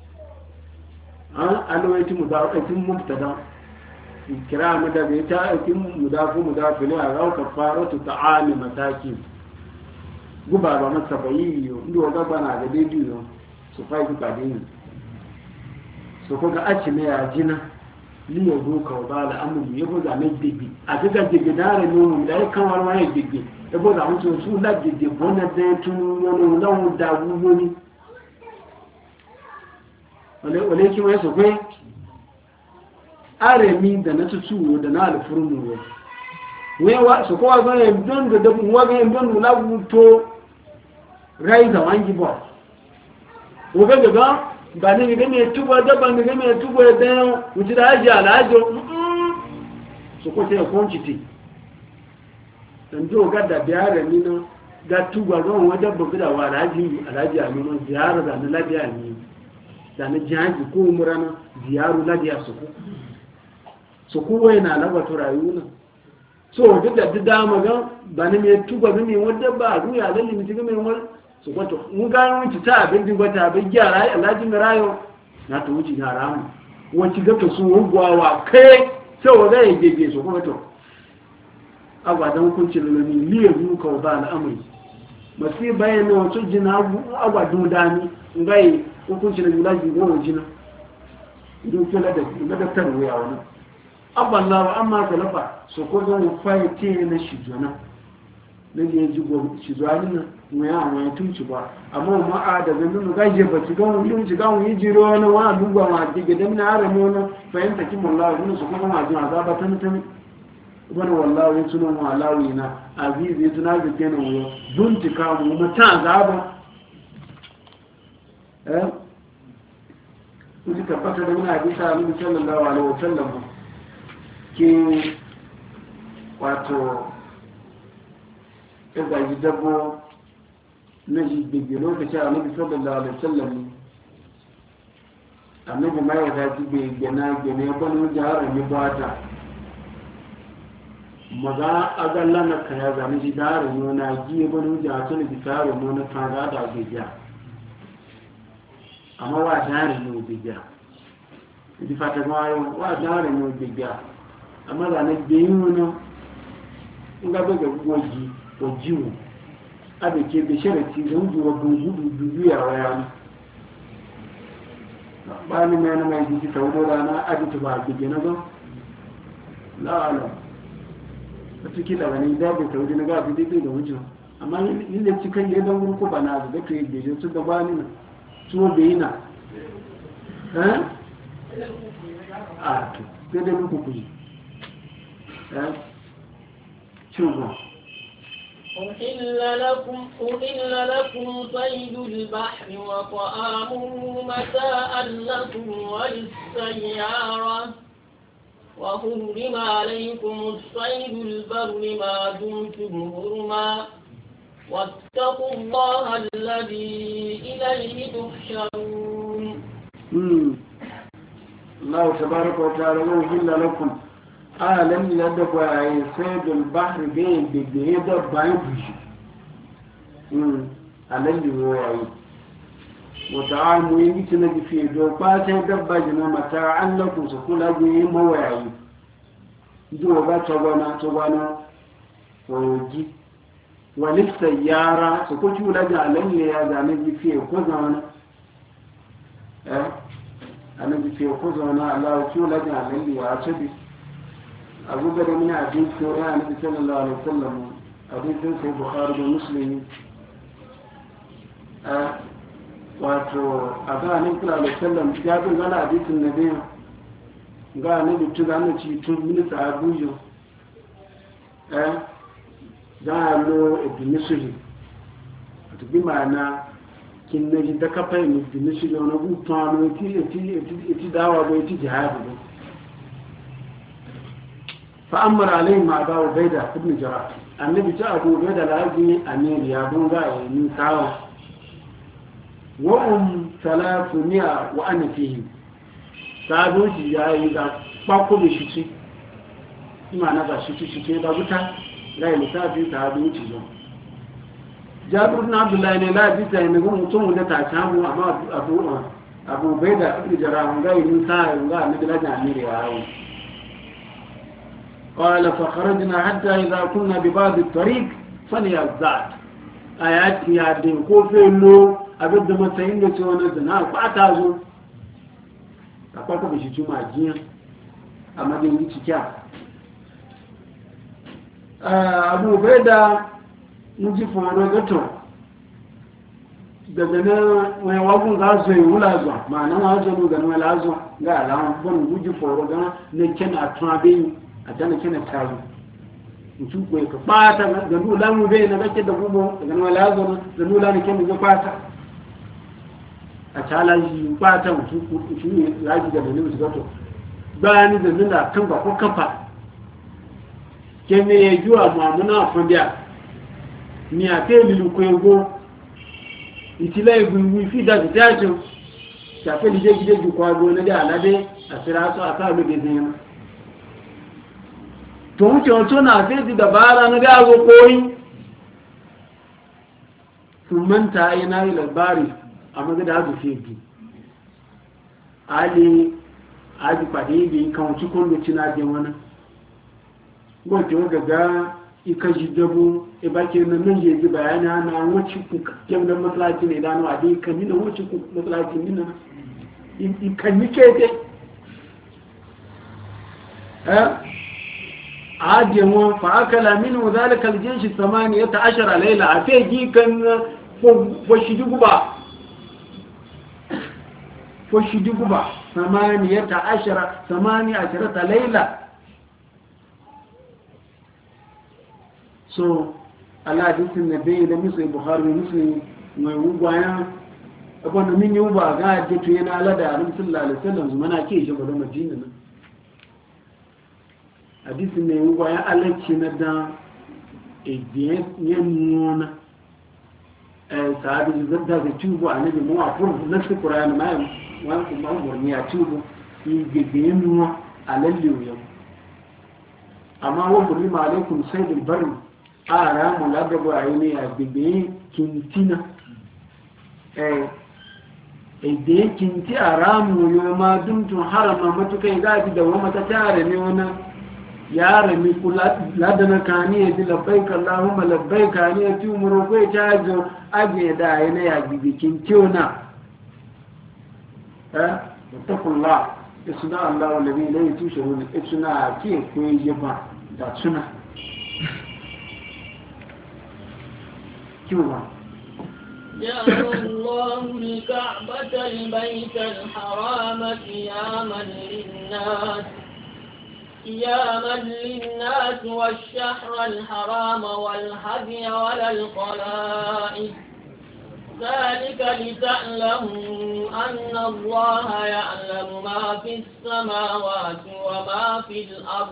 alwaiti mudafatin mubtada kira mu da bai ta aikin mudafili a au kafaratu ta'am masakin guba ba masa bayiyo ndo ga bana da daidai su fai duka dini so ko ga aci me ya jina liyo doka ba la amu yebo ga me dibi a daga dibi dare no da kan war wani dibi yebo ga mutu su la dibi bona de tun no no da wu da wu ni wale ki mai so kai aremi da na tutu da na alfurmu wewa so ko ga en don da wa ga en don la to rai da wangi ba o ga ba ni ga me tuba da ban ga me tuba da wuci da haji alajo so ko sai konciti dan do ga da biyare ni no ga tuba ga wanda ba da wa alaji a nuna ziyara da na labiya ni da na jaji ko umrana ziyaru labiya su ko wai na labatu rayuwa so duk da dama ga ba ni me tuba ga me wanda ba ruya lalle mi tiga me wal so ko to mun ga mun ci ta abin diba ta abin gyara alaji mi rayo na to wuci na ramu wacce ga to su gwawa kai sai wa ga yage so ko to agwadan hukuncin lalani liya zuka ba al'amari masu bayan na wato jina agwadun dami ngai hukuncin da yulaji goma jina idan ke ladabtar wuya wani aballawa amma talafa so ko zan fayi ce na shijona na je jigo shijwani na wuya a wani tunci ba amma ma'a da zanen gaje ba ci gan wuyin ci gan wuyi jiro wani wani duba ma diga da mina harami wani fahimta kimin lawa wani su kuma ma jina zaba ta mutane wani wallahi sunan walawi na azizi ya tuna da kenan wuyo buntika mu mata zaba kuji tabbata da muna hadisa Annabi sallallahu alaihi wasallam ke wato kaga jidabo na jibbe lokacin Annabi sallallahu alaihi wasallam Annabi mai da jibbe gena banu jahara ne bata maza agalla na kaya zane ji dare nuna giye bani ja tun bi tare nuna kaga da biya amma wa dare no biya di fata mayo wa dare no biya amma da na biyu no nga be ga goji ojiwu abe ke be sharati don juwa gudu dudu ya waya ba ni mai na mai ji tawo da na abi to ba biya na go la ala watakila wani zaɓin saudi na gafi daidai da wucin amma yin da cikin ya don ko ba na da to yadda ya su gaba ni na tuwo da yi na a to daidai muku kuyi shugo أحل لكم صيد البحر وطعامه متاعا لكم وللسيارة وحرم عليكم الصيد البر ما دمتم حرما واتقوا الله الذي إليه تحشرون الله تبارك وتعالى وحل لكم أعلم لدبوا صيد البحر بين بجهد باين بجي أعلم هو وتعاموا يمكن في دوقات دبجنا متاعا لكم سكول أجي موعي دوغا تغانا ووجي وللسيارة سكول تقول أجعلني يا زاني في كوزانا أنا في كوزانا الله تقول أجعلني يا أشبي أبو بكر من حديث النبي صلى الله عليه وسلم حديث في البخاري ومسلم wato a ga nan kula da sallam ya bin gana hadisin nabi ga ne bitu da nan ci tun minista abujo da lo ibnisuri to bi mana kin ne da ka fai mu ibnisuri na gutu no ti dawa go ti jihad fa amara alai ma ba ubaida ibn jarrah annabi ta abu ubaida laji amir ya don ga yin tawo wa'un 300 wa ana fihi sadoji yayi da kwako da shi ce ima na ga shi ce da wuta rai lissafi ta doji zo jabir ibn abdullahi ne la bi ta ne gun mutum da ta samu amma abu baida ibn jarrah ga yin sa ga ne da jami'i yawo قال فخرجنا حتى إذا كنا ببعض الطريق فنيزعت آيات يادين كوفيلو abinda matsayin da ce wani zina ba ta zo a kwaka da shi cuma jiya a madin yi cikiya abu bai da nuji fara gato daga na wani wagun za su yi wula zuwa ma'ana na zo ga wani lazo ga alamun bon guji foro ga na kena trabe a tana kena tayi mutu ko ka fata ga dula mu bai na kake da gubo daga wani lazo da dula ne kena ga fata a tala yi fata mutu shi laji da ne mutu to bayani da nuna kan ba ko kafa kene ya juwa mamuna fondia ni a te lilu ko ego ìtìlẹ̀ ìgbìmí fídà ìdájọ́ ṣàfẹ́ ìdíjẹ́ gídé jù kọ agbó onídẹ́ àládé àṣírásọ́ àtàlógé dìyàn tòun tí ó tó náà fẹ́ ti dàbára ní gáàgó kórí fún mẹ́ta iná ilẹ̀ bárì àmọ́gẹ́dà àdùfẹ́ ìgbì a lè àjípàdé ibi nǹkan tí kó lò tí náà jẹ wọn gbọ́n tí ó gàgá ikaji dabo e ba ke nan je ji bayani ana wuce ku kem da masallaci ne da a dai kan ni wuce ku masallaci ni na in kan ni ke te aje mu fa akala minhu zalika aljaysh 18 layla afi gi kan fo shidugu ba 18 layla so Allah hadisin nabi da musu bukhari muslim mai ugwaya abin da min yi ba ga jitu yana alada annabi sallallahu alaihi wasallam mana ke shi ba madina nan hadisin mai ugwaya Allah ce na da ebiye nuna sahabi zadda da tubu annabi mu afur nasu qur'ani mai wani kuma murni ya tubu yi gebe nuna alalliyo yau amma wa kulima alaikum sayyidul barri ara mu lagabo ayini agbegbe kintina ede kinti aramu yo ma dumtun harama matukai gaji da wama ta tare ne wana yara mi kula ladana kani ya ji labbaika allahumma labbaika ni ya tumuro ko ta jo aje da ayini agbegbe kintiona takullah isna allah alladhi la yushirun isna ki ko yeba da suna جعل الله الكعبة البيت الحرام قياما للناس والشهر الحرام والهدي ولا القلائد ذلك لتعلموا أن الله يعلم ما في السماوات وما في الأرض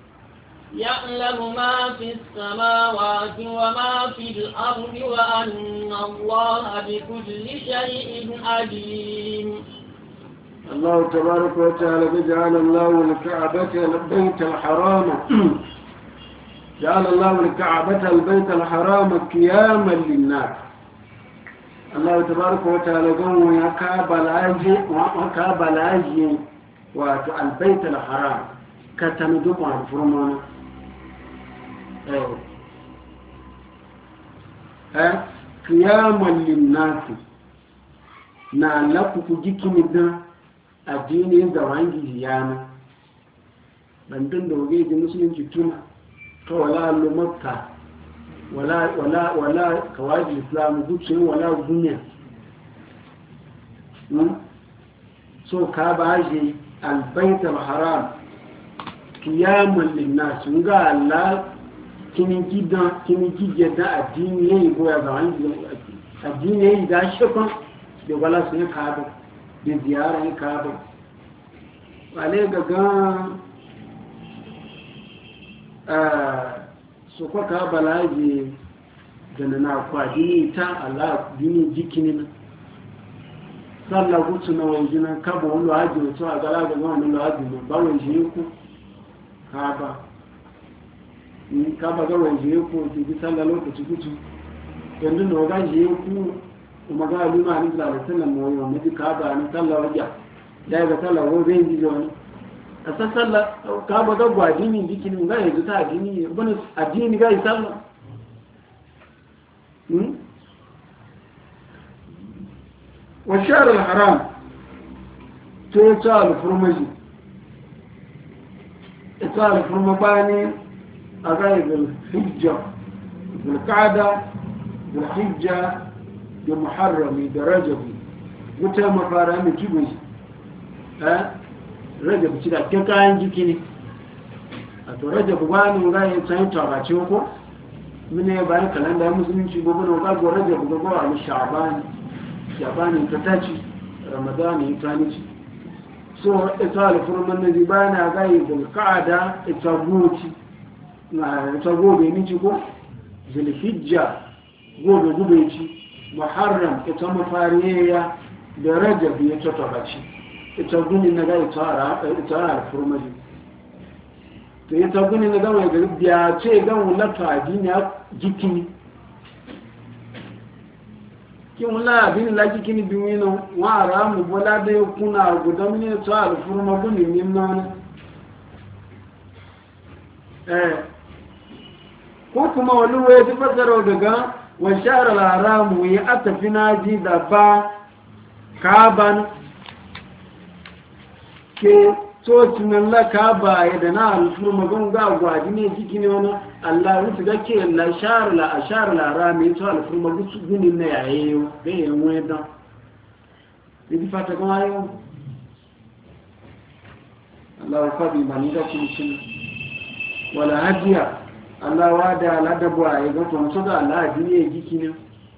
وأن الله بكل شيء عليم. الله تبارك وتعالى جعل الله الكعبة البيت الحرام جعل الله الكعبة البيت الحرام قياما للناس. الله تبارك وتعالى قوم يا كابل أجي والبيت الحرام كتندم عن فرمان قياما للناس na laku ku jikini da addinin da wangi ziyana bandun da wage ji musulunci tuna to wala lumakka wala kawaji islam gucin wala gunya so ka baje albayt alharam qiyaman linnas nga Allah kini gida addini yayi goya ga wangi addini yayi da shakon da wala sun kaaba da ziyarar kaaba wale gaga su kwa kaaba laji da na kwa dini ta Allah dini jikini na sallah gutu na wajina kaba wani haji wato a gara ga wani haji na ba wani ku kaaba kaba ga wani ku ti sallah lokaci gutu yanzu na waga ku kuma ga luma ni da sallan mu yau ne ka ba ni sallah wajiya da ga sallah wo zai ji wani a sallah ka ba ga gwadini dikin ga yanzu ta addini bane addini ga sallah wa shahr al-haram to ta al-furmaji ta al-furmabani a ga hijja bil-qa'da bil-hijja da muharrami da rajabi wuta mafara mai kibo rajabi ci da ke kayan jiki ne a to rajabi ba ne ga yin tsayin tabace ko mine bayan kalanda ya musulunci gobe na gago rajabi gobe a mu shabani ta taci ramadani ta nici so ita alfurman na zibana ga yi bulkada ita goci na ita gobe nici ko zulhijja gobe gube ci muharram ita mafariya da rajab ya tattabaci ita guni na ga ita alfurmaji to ita guni na ga mai biya ce ga wulata adiniya jikini ki wula abin la jikini biwino wa ramu bola da kuna gudamini to alfurma guni minna ko kuma wani waye ta fasara daga washar al-haramu ya atafi naji da ba kaban ke tocinan la kaba ya da na alfurma gun ga gwaji ne jiki ne wani Allah wuce ga ke la shar la ashar al-haramu to alfurma gunin na yayeyo da yan wani dan idi fata kuma yau Allah fa bi mani da cikin wala hadiya Allah wa da ladabu a yaga to mutu da Allah duniya jiki ne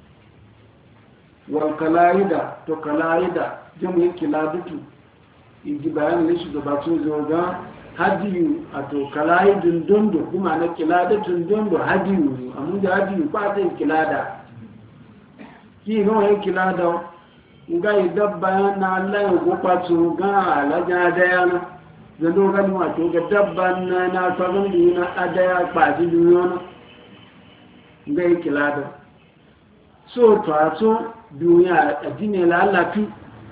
wal kalaida to kalaida jamu kiladutu inji bayan ne shi da batu zoga hadiyu ato kalaidun dondo kuma na kiladatun dondo hadiyu amun da hadiyu ba ta kilada ki no ya kilada ngai dabba na Allah ya gopatu ga alaja da yana zando gani wato ga dabban na sabon da na adaya kwaji duniya ga yake lada so to a so duniya a jini lalafi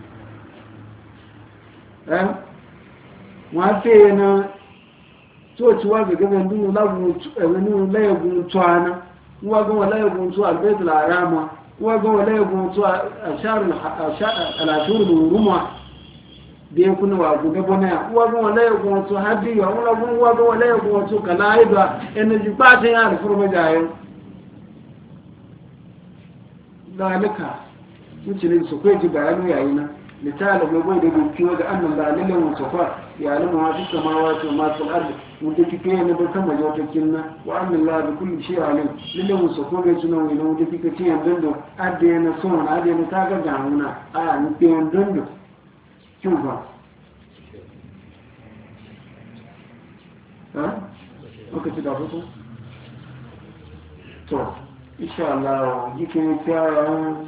wafe na so ciwa ga gaban duniya lagun tuwana uwa ga lagun tuwa albaitul arama uwa ga lagun tuwa alashurul rumwa da ya kuna wa guda bana ya uwa ga wala ya kuma so haddi ya wala gun uwa ga wala ya kuma so kala ida energy pata ya da furma jayo dalika mutum ne su kai ji bayanu yayi na misali ga bai da bincike ga annan da lalle mun sofa ya lamu ma fi samawati wa ma fil ardi mun da kike ne ba kan majo kinna wa annan la bi kulli shay alim lalle mun sofa ga sunan wani mun da kike ce yan dando adde na so na adde na ta ga gamuna a ni pe yan dando Cuba. Lokaci da fito? To, insha Allah, jikin kyara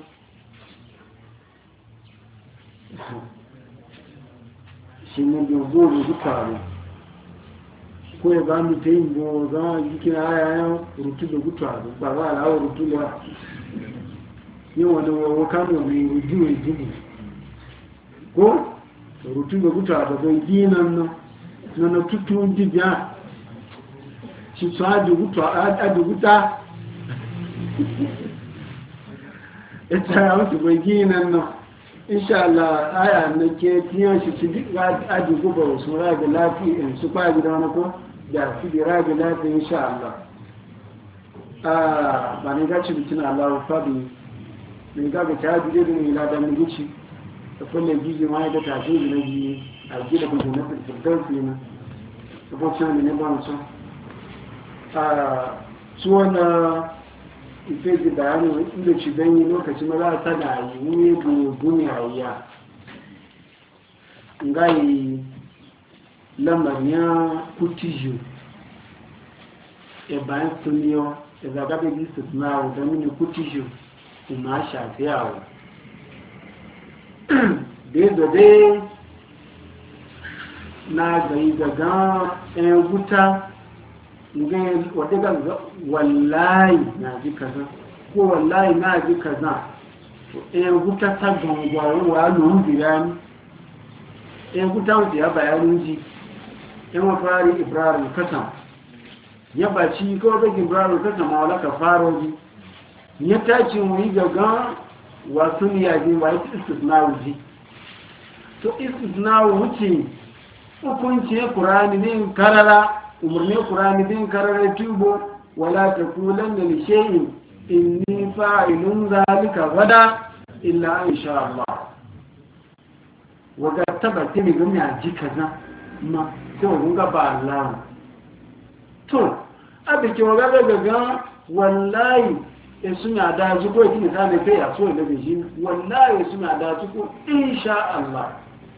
shi ne da zoro duka ne. Ko ya ba mu ta yin bo za jikin ayayen rutu da guta ne, ba za a lawa rutu da yin wani wakano mai ruju mai jini. Ko? Rutun da guta da bai ginan nan na tutun jibiya shi su haji guta ita ya wasu bai ginan nan insha Allah aya na ke tiyan shi su duk aji guba wasu ragi lafi in su kwa gida wani ko da su bi ragi lafi insha Allah ba ne gaci bikin Allah fabi ne gaga ta haji da ne ladan mugici da kullum jiji ma da tafi da naji a gida da na fitarfi na abokan ne ba mutum su wanda ife ji bayani inda ci danyi lokaci ma za ta da yi wuni da duniya ya ngayi lamariya kutijo e bayan suniyo e zagabe bisu na wadda mini kutijo kuma shafiyawa dai na gai gaga ɗaya wuta wadda ga wallahi na ji kaza ko wallahi na ji kaza ɗaya wuta ta gangwarowa lori birani ɗaya wuta wuta ya bayanin ji yan mafari ibrahim kasan ya baci ko ga ibrahim kasan ma wala ka faro ji ya tace mu yi gaga wasu yaji wa yi istisnawu ji to istisnawu wuce hukunci Qur'ani din karara umarni Qur'ani din karara tubo wala taqulanna li shay'in inni fa'ilun zalika gada illa insha Allah waga tabbata ne ga mai ji kaza ma sai mun ga ba Allah to abike waga ga wallahi suna da zuko kini zame kai a so da bijin wallahi suna da zuko insha Allah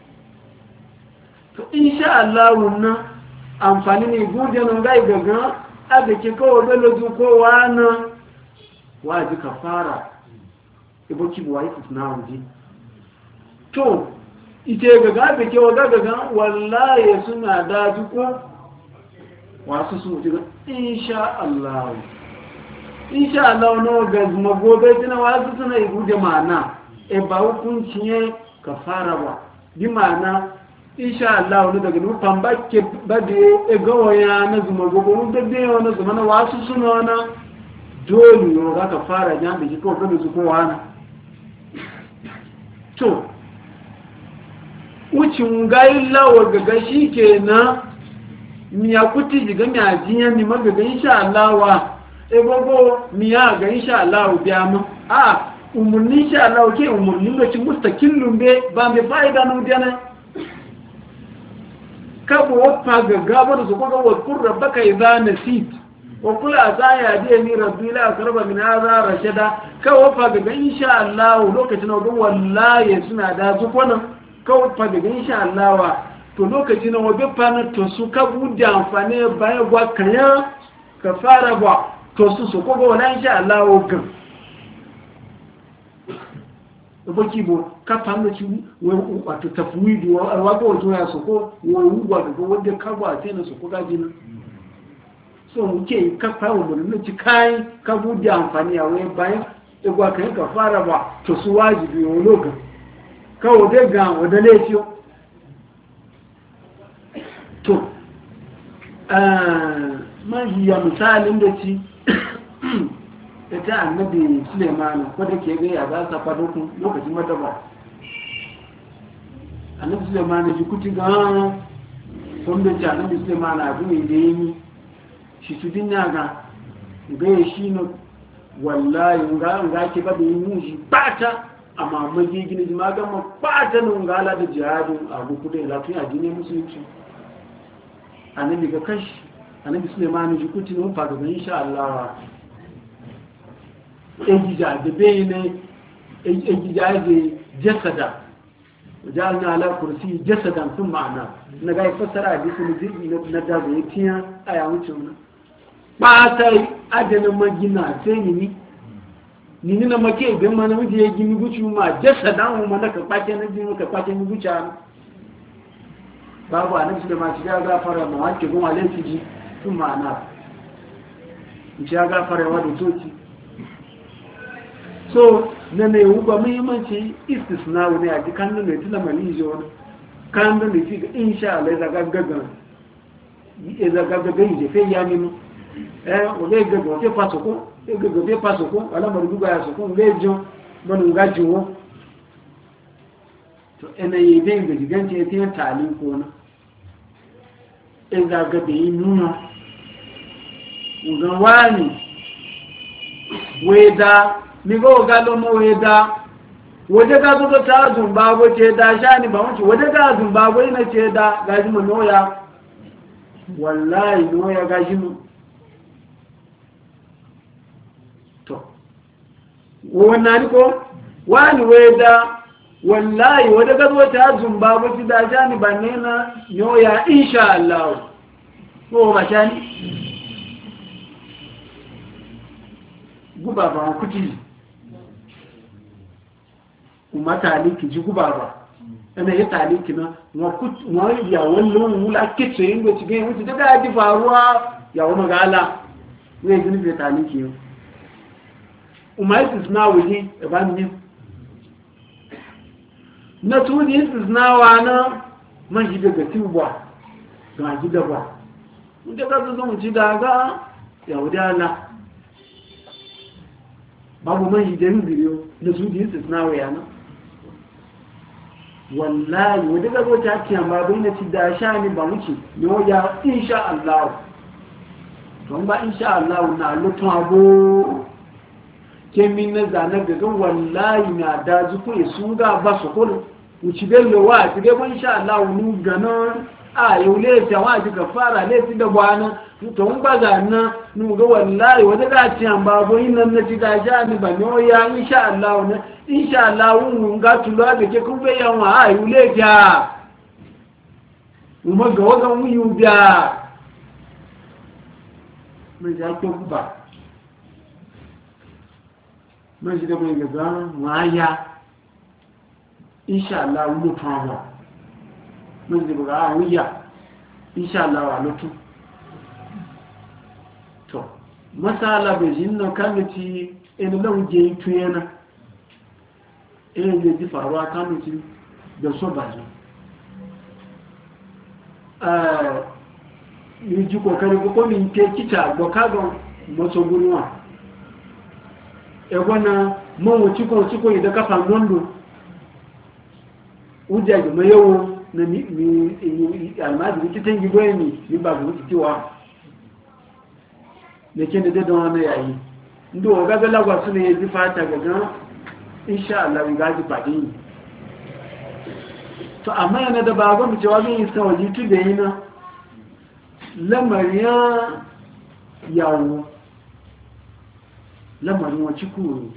to insha Allah wannan amfani ne gode nan ga gaga abike ko bello zuko wana waji kafara ibo ki buwai na wuji to ite gaga abike waga gaga wallahi suna da zuko wasu su ji insha Allah insha Allah no ga zuma gobe tana wasu suna yi da mana e ba hukunci ne kafara ba bi mana insha Allah no daga nu tambake bade e gawaya na zuma gobe mun da dai na zuma na wasu suna na dole yo ga kafara jan da ko ga su ko wana to ucin ga illa wa ga shikenan miya kuti diga miya jinya ni magaga insha Allah wa ebogo miya ga insha Allah biya mu umurni insha Allah ke umurni da ci mustaqillun be ba me faida no dana kabo wafa ga gaba da su ko ga wakur rabbaka idza nasit wa kul azaya de ni rabbi la qarba min hadha rashada ka wafa ga insha Allah lokacin da wallahi suna da zukona ka wafa ga insha Allah wa to lokacin da wabe fana to su ka bude amfani bayan gwa kanya ka fara ba to su ko ga wala insha Allah ogan oboki bo ka fana ci wato tafwidi wa ko to ya so ko wo ugwa ga wanda ka ba sai na so ko ga jina so muke ka fara mun ci kai ka bude amfani a wai bayan gwa kanya ka fara ba to su wajibi wo logan ka wode ga wada lefiyo to mahiya misalin da ci ita annabi Suleiman ko da ke ga ya za ta fado kun lokacin madaba annabi Suleiman ji kuti ga kun da ci annabi Suleiman abu ne da yi shi tudin ya ga shi no wallahi nga ke ba da yi mushi bata amma maji gini ma ga ma bata no ngala da jihadin abu kudai lafiya dine musulunci annabi ga kashi annabi Suleiman ji kuti no fa ga insha Allah ejija da bayne ejija de jasada wajalna ala kursi jasadan sun ma'ana na ga fassara hadisi na da zai tiya aya mutum ba sai adana magina sai ni na make idan ma namiji ya gini guci ma jasadan mu na ka kwace na jini ka kwace ni guca babu annabi Suleiman shi ya gafara ma wake goma laifi sun ma'ana shi ya gafara wa da toci so na ne wuba muhimmanci istisna wani a jikan nan mai tuna maliji wani kan da ne fi ga insha Allah ya zagagaga yi jefe ya ninu wale gaga wafe fasoko gaga wafe fasoko alamar duga ya soko lejo manu gajiwo to ina yi bin ga jiganci ya tiyan talin kona in zagaga yi nuna ugan wani weda nigo galo mo weda waje ga zo ta zumba go ce da shani ba wuce waje ga zumba go ina ce da gaji mu noya wallahi noya gaji mu to wannan ko wani weda wallahi waje ga zo ta zumba go ce da shani ba ne na noya insha Allah ko ba shani guba ba kuti kuma taliki ji guba ba ana yi taliki na wa ya wallon wula kitse yin da cikin wuce daga ji faruwa ya wa magala wai gini bai taliki yau umar na wuli ban ne na tuni na wa na man shi daga tibuwa ga gida ba wanda ka zo zan ci daga ya wuce ala babu man shi da biyo na su di na wa yana wallahi wadda ga zo ta kiyan ba bai na ci da sha ni ba wuce ne ya insha Allah don ba insha Allah na lutun abu ke min na zanar da gan wallahi na da zuku su ga ba su kullu uci bello wa ti ga insha Allah nu gana a yau le ta wa ji gafara le ti da bwana to mun ba ga na nu ga wallahi wanda ga ci an ba go yin nan na ji ga ja ni ba no ya insha Allah ne insha Allah mun ga tulwa da ke kun bayan wa a yau le ta mun ga wa ga mu yu biya mun ja ko ba mun ji da mun ga ma ya insha Allah lu tawa mun ji ba wiya insha Allah wa lutu to masala be jinno kamiti en lawje tuyena en je di farwa kamiti da so bazo yi ji kokari ko min ke kita do kago mo so gunwa e gona mo wuci ko da kafa nondo ujaji mayo na ni almadi kitan giboye ni ba ku tiwa ne ken da don na yayi ndo ga ga lagwa su ne ji fata ga insha Allah ga ji fadi to amma yana da ba ga mu jawabin isa waji tu da yina lamariya yawo lamarin wa cikuru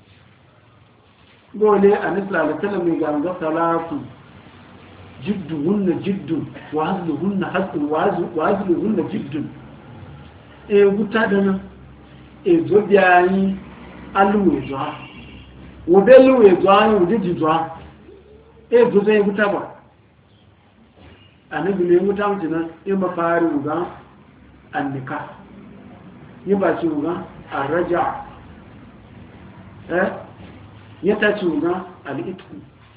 dole annabi sallallahu alaihi wasallam ga ga salatu jidduhunna jiddun wa hazluhunna hazlun wa hazluhunna jiddun e guta dana e zo biyayi aluwe zo wo beluwe zo an wo diji zo e zo zai guta ba annabi ne guta mutuna e mafari uga annika yi ba shi uga arraja ya ta ci uga al'itku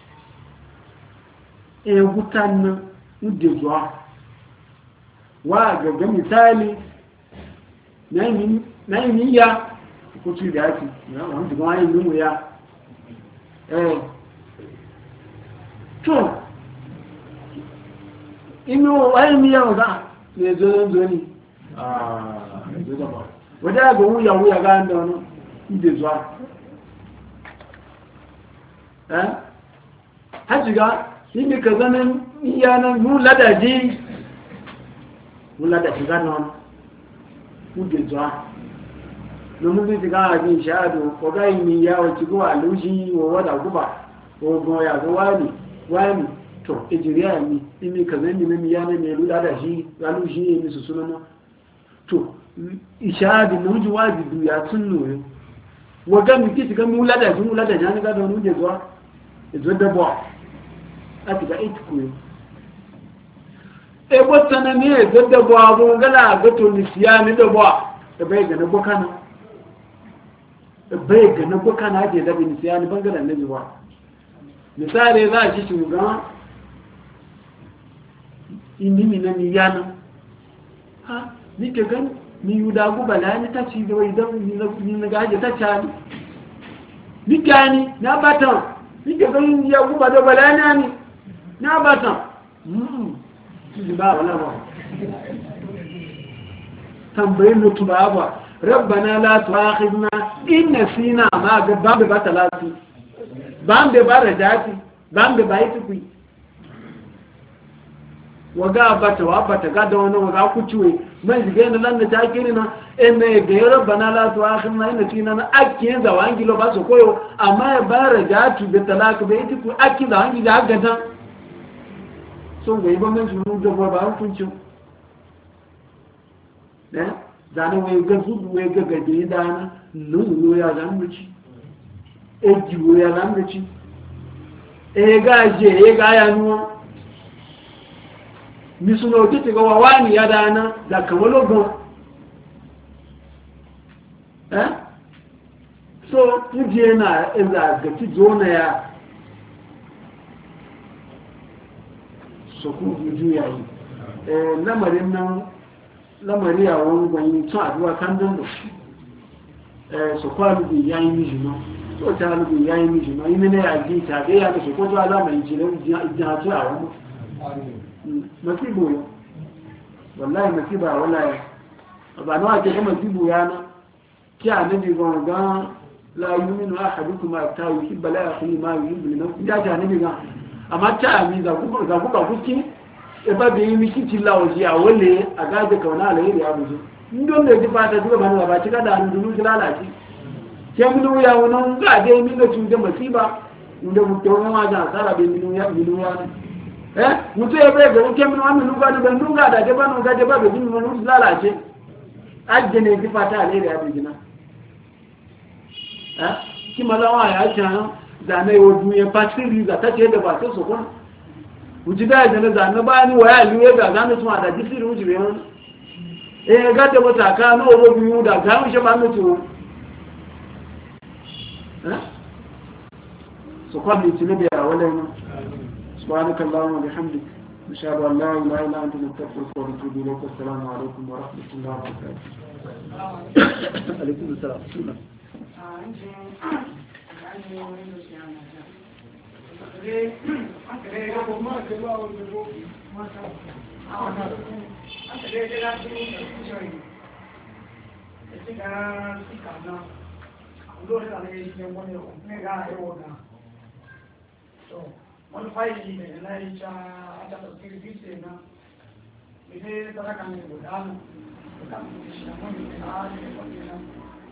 e gutan nan ude zuwa wa gaga misali na yi ya kuci da yaki wanda kuma yi numu ya to inu wani miyan za ne zo ni wadda ga wuya ga da wani ude zuwa hajjiga shi ne ka zanen iyanan mula da ji mula da shiga nan kude zuwa domin zai shiga a jin sha'adu ko gayi ni ya wace gowa alushi wa wada guba ko goya ga wani to ejiriya ni imi ka zan ni iyanan ne lula da shi alushi ne misu sunana to ishadu na wuji wajibi ya tun noyo wa ga mi kiti ga mula da jani ga da wani wuce zuwa zuwa da buwa ati ga itikuyo e botana ne gadda buwa bu gala gato lisiya ne da buwa da bai ga na bokana je da bin lisiya ne bangala ne buwa misali za shi shuga inimi na niyana ha ni ke gan ni yuda gubala ni ta ci da wai dan ni na gaje ta cani ni gani na batan ni ke gan ya guba da balana ni na batan ba wala ba tambayin mutu ba rabbana la tu'akhidna in nasina ma ga bambe ba talati bambe ba rajati bambe ba yitukui waga bata ga da wani waga kuciwe mai zige na lan da take na ene ga rabbana la tu'akhidna in nasina na akkin za wangi lo ba so koyo amma ba rajati be talaka be yitukui akkin za wangi da gata so ga ibo men su da ba hukuncin ne zane wai ga zudu wai ga gaje dana lulu ya zambuci eji ya zambuci ga je ga ya nuwa mi suno tete ga wani ya dana da kamalo gon so tuje na eza ga ti zona ya so ku juya yi lamarin nan lamari a wani gbanyi tun aduwa kan dondo so kwa lubi ya yi miji ma so ta lubi ya yi miji ma yi nene ya ji ta dai ya da so ko to alama yi jire jihatu a wani masibo ya wallahi masiba wallahi ba nawa ke kuma masibo ya na ki a nabi gonga la yu'minu ahadukum hatta yuhibba la yakunu ma yuhibbu li nafsihi ya janibi ga amma ta mi za ku ba kuki e ba bi mi kiti lawo ji awole agaje kauna alayhi ya buju ndon da ji fata duka ban ba ci kada an dunu lalaci ke mun ya wonon ga dai min da tun da masiba inda mutum ma da sara be min ya mutu ya bai ga ke mun wannan nuga da ban nuga da ba nuga da ba be min mun lalace ajene ji fata alayhi ya buju na kí malawa ya can zane wa duniya fasiri za ta ce da ba sai su kun wuci da zane zane ba ni waya liwe ga zane tun da jisiri wuci be wani ga da mata ka no ro biyu da ga mu she ba mu to so kwa bi tine da wala ne subhanakallahumma wa bihamdika nashhadu an la ilaha illa anta nastaghfiruka wa natubu ilayk. Assalamu alaikum wa rahmatullahi wa barakatuh. Alaikum assalam. wọ́n fáìlì ilẹ̀ láìsá àtàkùnkiri bí ṣe náà ilé tọ́lákàmì ìbòdánù ìkàmì ìṣàmọ́ ìrìnà ààrẹ ìfọ́nìyàn